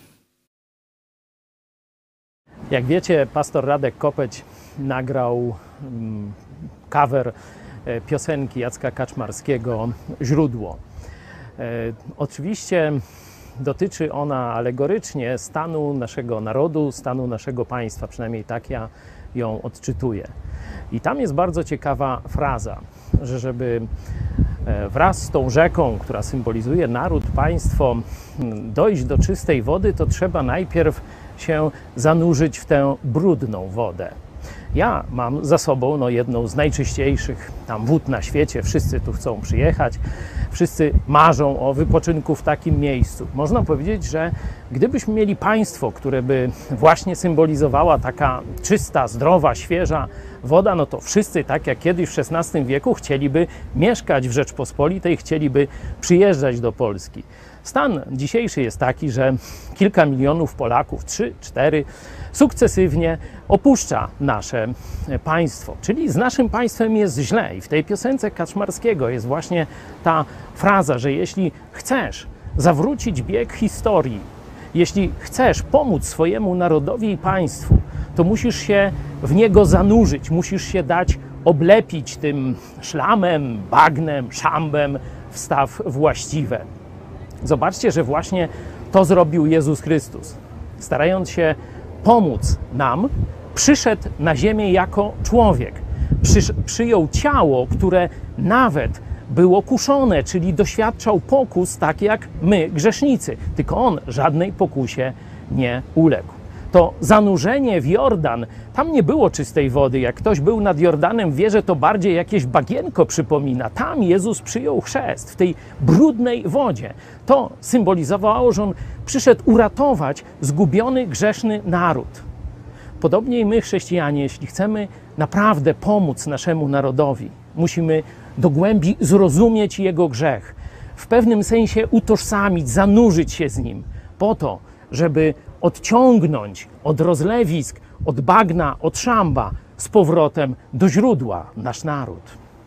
Jak wiecie, pastor Radek Kopeć nagrał um, cover e, piosenki Jacka Kaczmarskiego „Źródło”. E, oczywiście dotyczy ona alegorycznie stanu naszego narodu, stanu naszego państwa, przynajmniej tak ja ją odczytuję. I tam jest bardzo ciekawa fraza. że żeby wraz z tą rzeką, która symbolizuje naród, państwo, dojść do czystej wody, to trzeba najpierw się zanurzyć w tę brudną wodę. Ja mam za sobą no, jedną z najczystszych tam wód na świecie. Wszyscy tu chcą przyjechać, wszyscy marzą o wypoczynku w takim miejscu. Można powiedzieć, że gdybyśmy mieli państwo, które by właśnie symbolizowała taka czysta, zdrowa, świeża woda, no to wszyscy, tak jak kiedyś w szesnastym wieku, chcieliby mieszkać w Rzeczpospolitej, chcieliby przyjeżdżać do Polski. Stan dzisiejszy jest taki, że kilka milionów Polaków, trzy, cztery, sukcesywnie opuszcza nasze państwo. Czyli z naszym państwem jest źle. I w tej piosence Kaczmarskiego jest właśnie ta fraza, że jeśli chcesz zawrócić bieg historii, jeśli chcesz pomóc swojemu narodowi i państwu, to musisz się w niego zanurzyć, musisz się dać oblepić tym szlamem, bagnem, szambem w staw właściwe. Zobaczcie, że właśnie to zrobił Jezus Chrystus. Starając się pomóc nam, przyszedł na ziemię jako człowiek. Przysz, przyjął ciało, które nawet było kuszone, czyli doświadczał pokus tak jak my, grzesznicy. Tylko on żadnej pokusie nie uległ. To zanurzenie w Jordan, tam nie było czystej wody. Jak ktoś był nad Jordanem, wie, że to bardziej jakieś bagienko przypomina. Tam Jezus przyjął chrzest, w tej brudnej wodzie. To symbolizowało, że on przyszedł uratować zgubiony, grzeszny naród. Podobnie i my, chrześcijanie, jeśli chcemy naprawdę pomóc naszemu narodowi, musimy do głębi zrozumieć jego grzech, w pewnym sensie utożsamić, zanurzyć się z nim, po to, żeby odciągnąć od rozlewisk, od bagna, od szamba z powrotem do źródła nasz naród.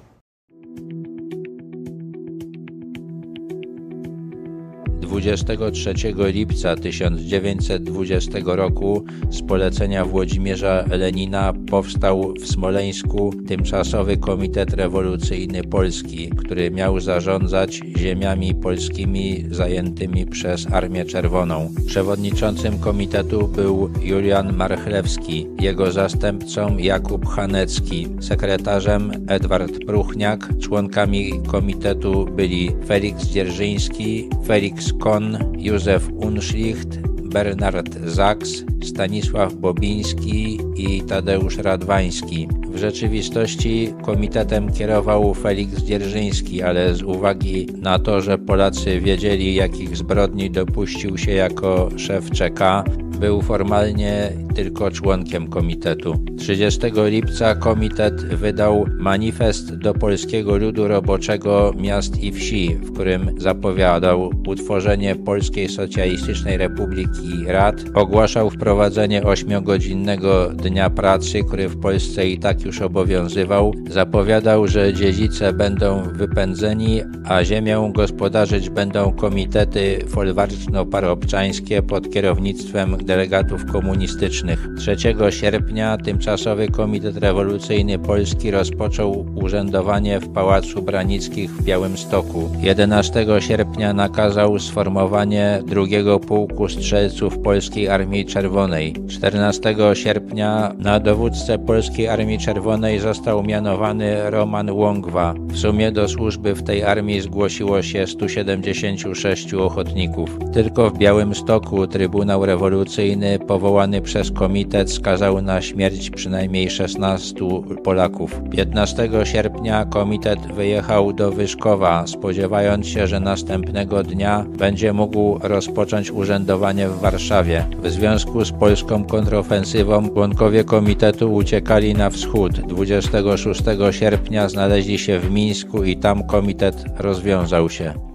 dwudziestego trzeciego lipca tysiąc dziewięćset dwudziestego roku z polecenia Włodzimierza Lenina powstał w Smoleńsku Tymczasowy Komitet Rewolucyjny Polski, który miał zarządzać ziemiami polskimi zajętymi przez Armię Czerwoną. Przewodniczącym komitetu był Julian Marchlewski, jego zastępcą Jakub Hanecki, sekretarzem Edward Pruchniak, członkami komitetu byli Felix Dzierżyński, Felix Kohn, Józef Unschlicht, Bernard Sachs, Stanisław Bobiński i Tadeusz Radwański. W rzeczywistości komitetem kierował Felix Dzierżyński, ale z uwagi na to, że Polacy wiedzieli, jakich zbrodni dopuścił się jako szef C K, był formalnie tylko członkiem komitetu. trzydziestego lipca komitet wydał manifest do polskiego ludu roboczego miast i wsi, w którym zapowiadał utworzenie Polskiej Socjalistycznej Republiki Rad, ogłaszał wprowadzenie ośmiogodzinnego dnia pracy, który w Polsce i tak już obowiązywał, zapowiadał, że dziedzice będą wypędzeni, a ziemią gospodarzyć będą komitety folwarczno-parobczańskie pod kierownictwem delegatów komunistycznych. trzeciego sierpnia Tymczasowy Komitet Rewolucyjny Polski rozpoczął urzędowanie w Pałacu Branickich w Białymstoku. jedenastego sierpnia nakazał sformowanie drugiego Pułku Strzelców Polskiej Armii Czerwonej. czternastego sierpnia na dowódcę Polskiej Armii Czerwonej został mianowany Roman Łągwa. W sumie do służby w tej armii zgłosiło się stu siedemdziesięciu sześciu ochotników. Tylko w Białymstoku Trybunał Rewolucyjny powołany przez komitet skazał na śmierć przynajmniej szesnastu Polaków. piętnastego sierpnia komitet wyjechał do Wyszkowa, spodziewając się, że następnego dnia będzie mógł rozpocząć urzędowanie w Warszawie. W związku z polską kontrofensywą członkowie komitetu uciekali na wschód. dwudziestego szóstego sierpnia znaleźli się w Mińsku i tam komitet rozwiązał się.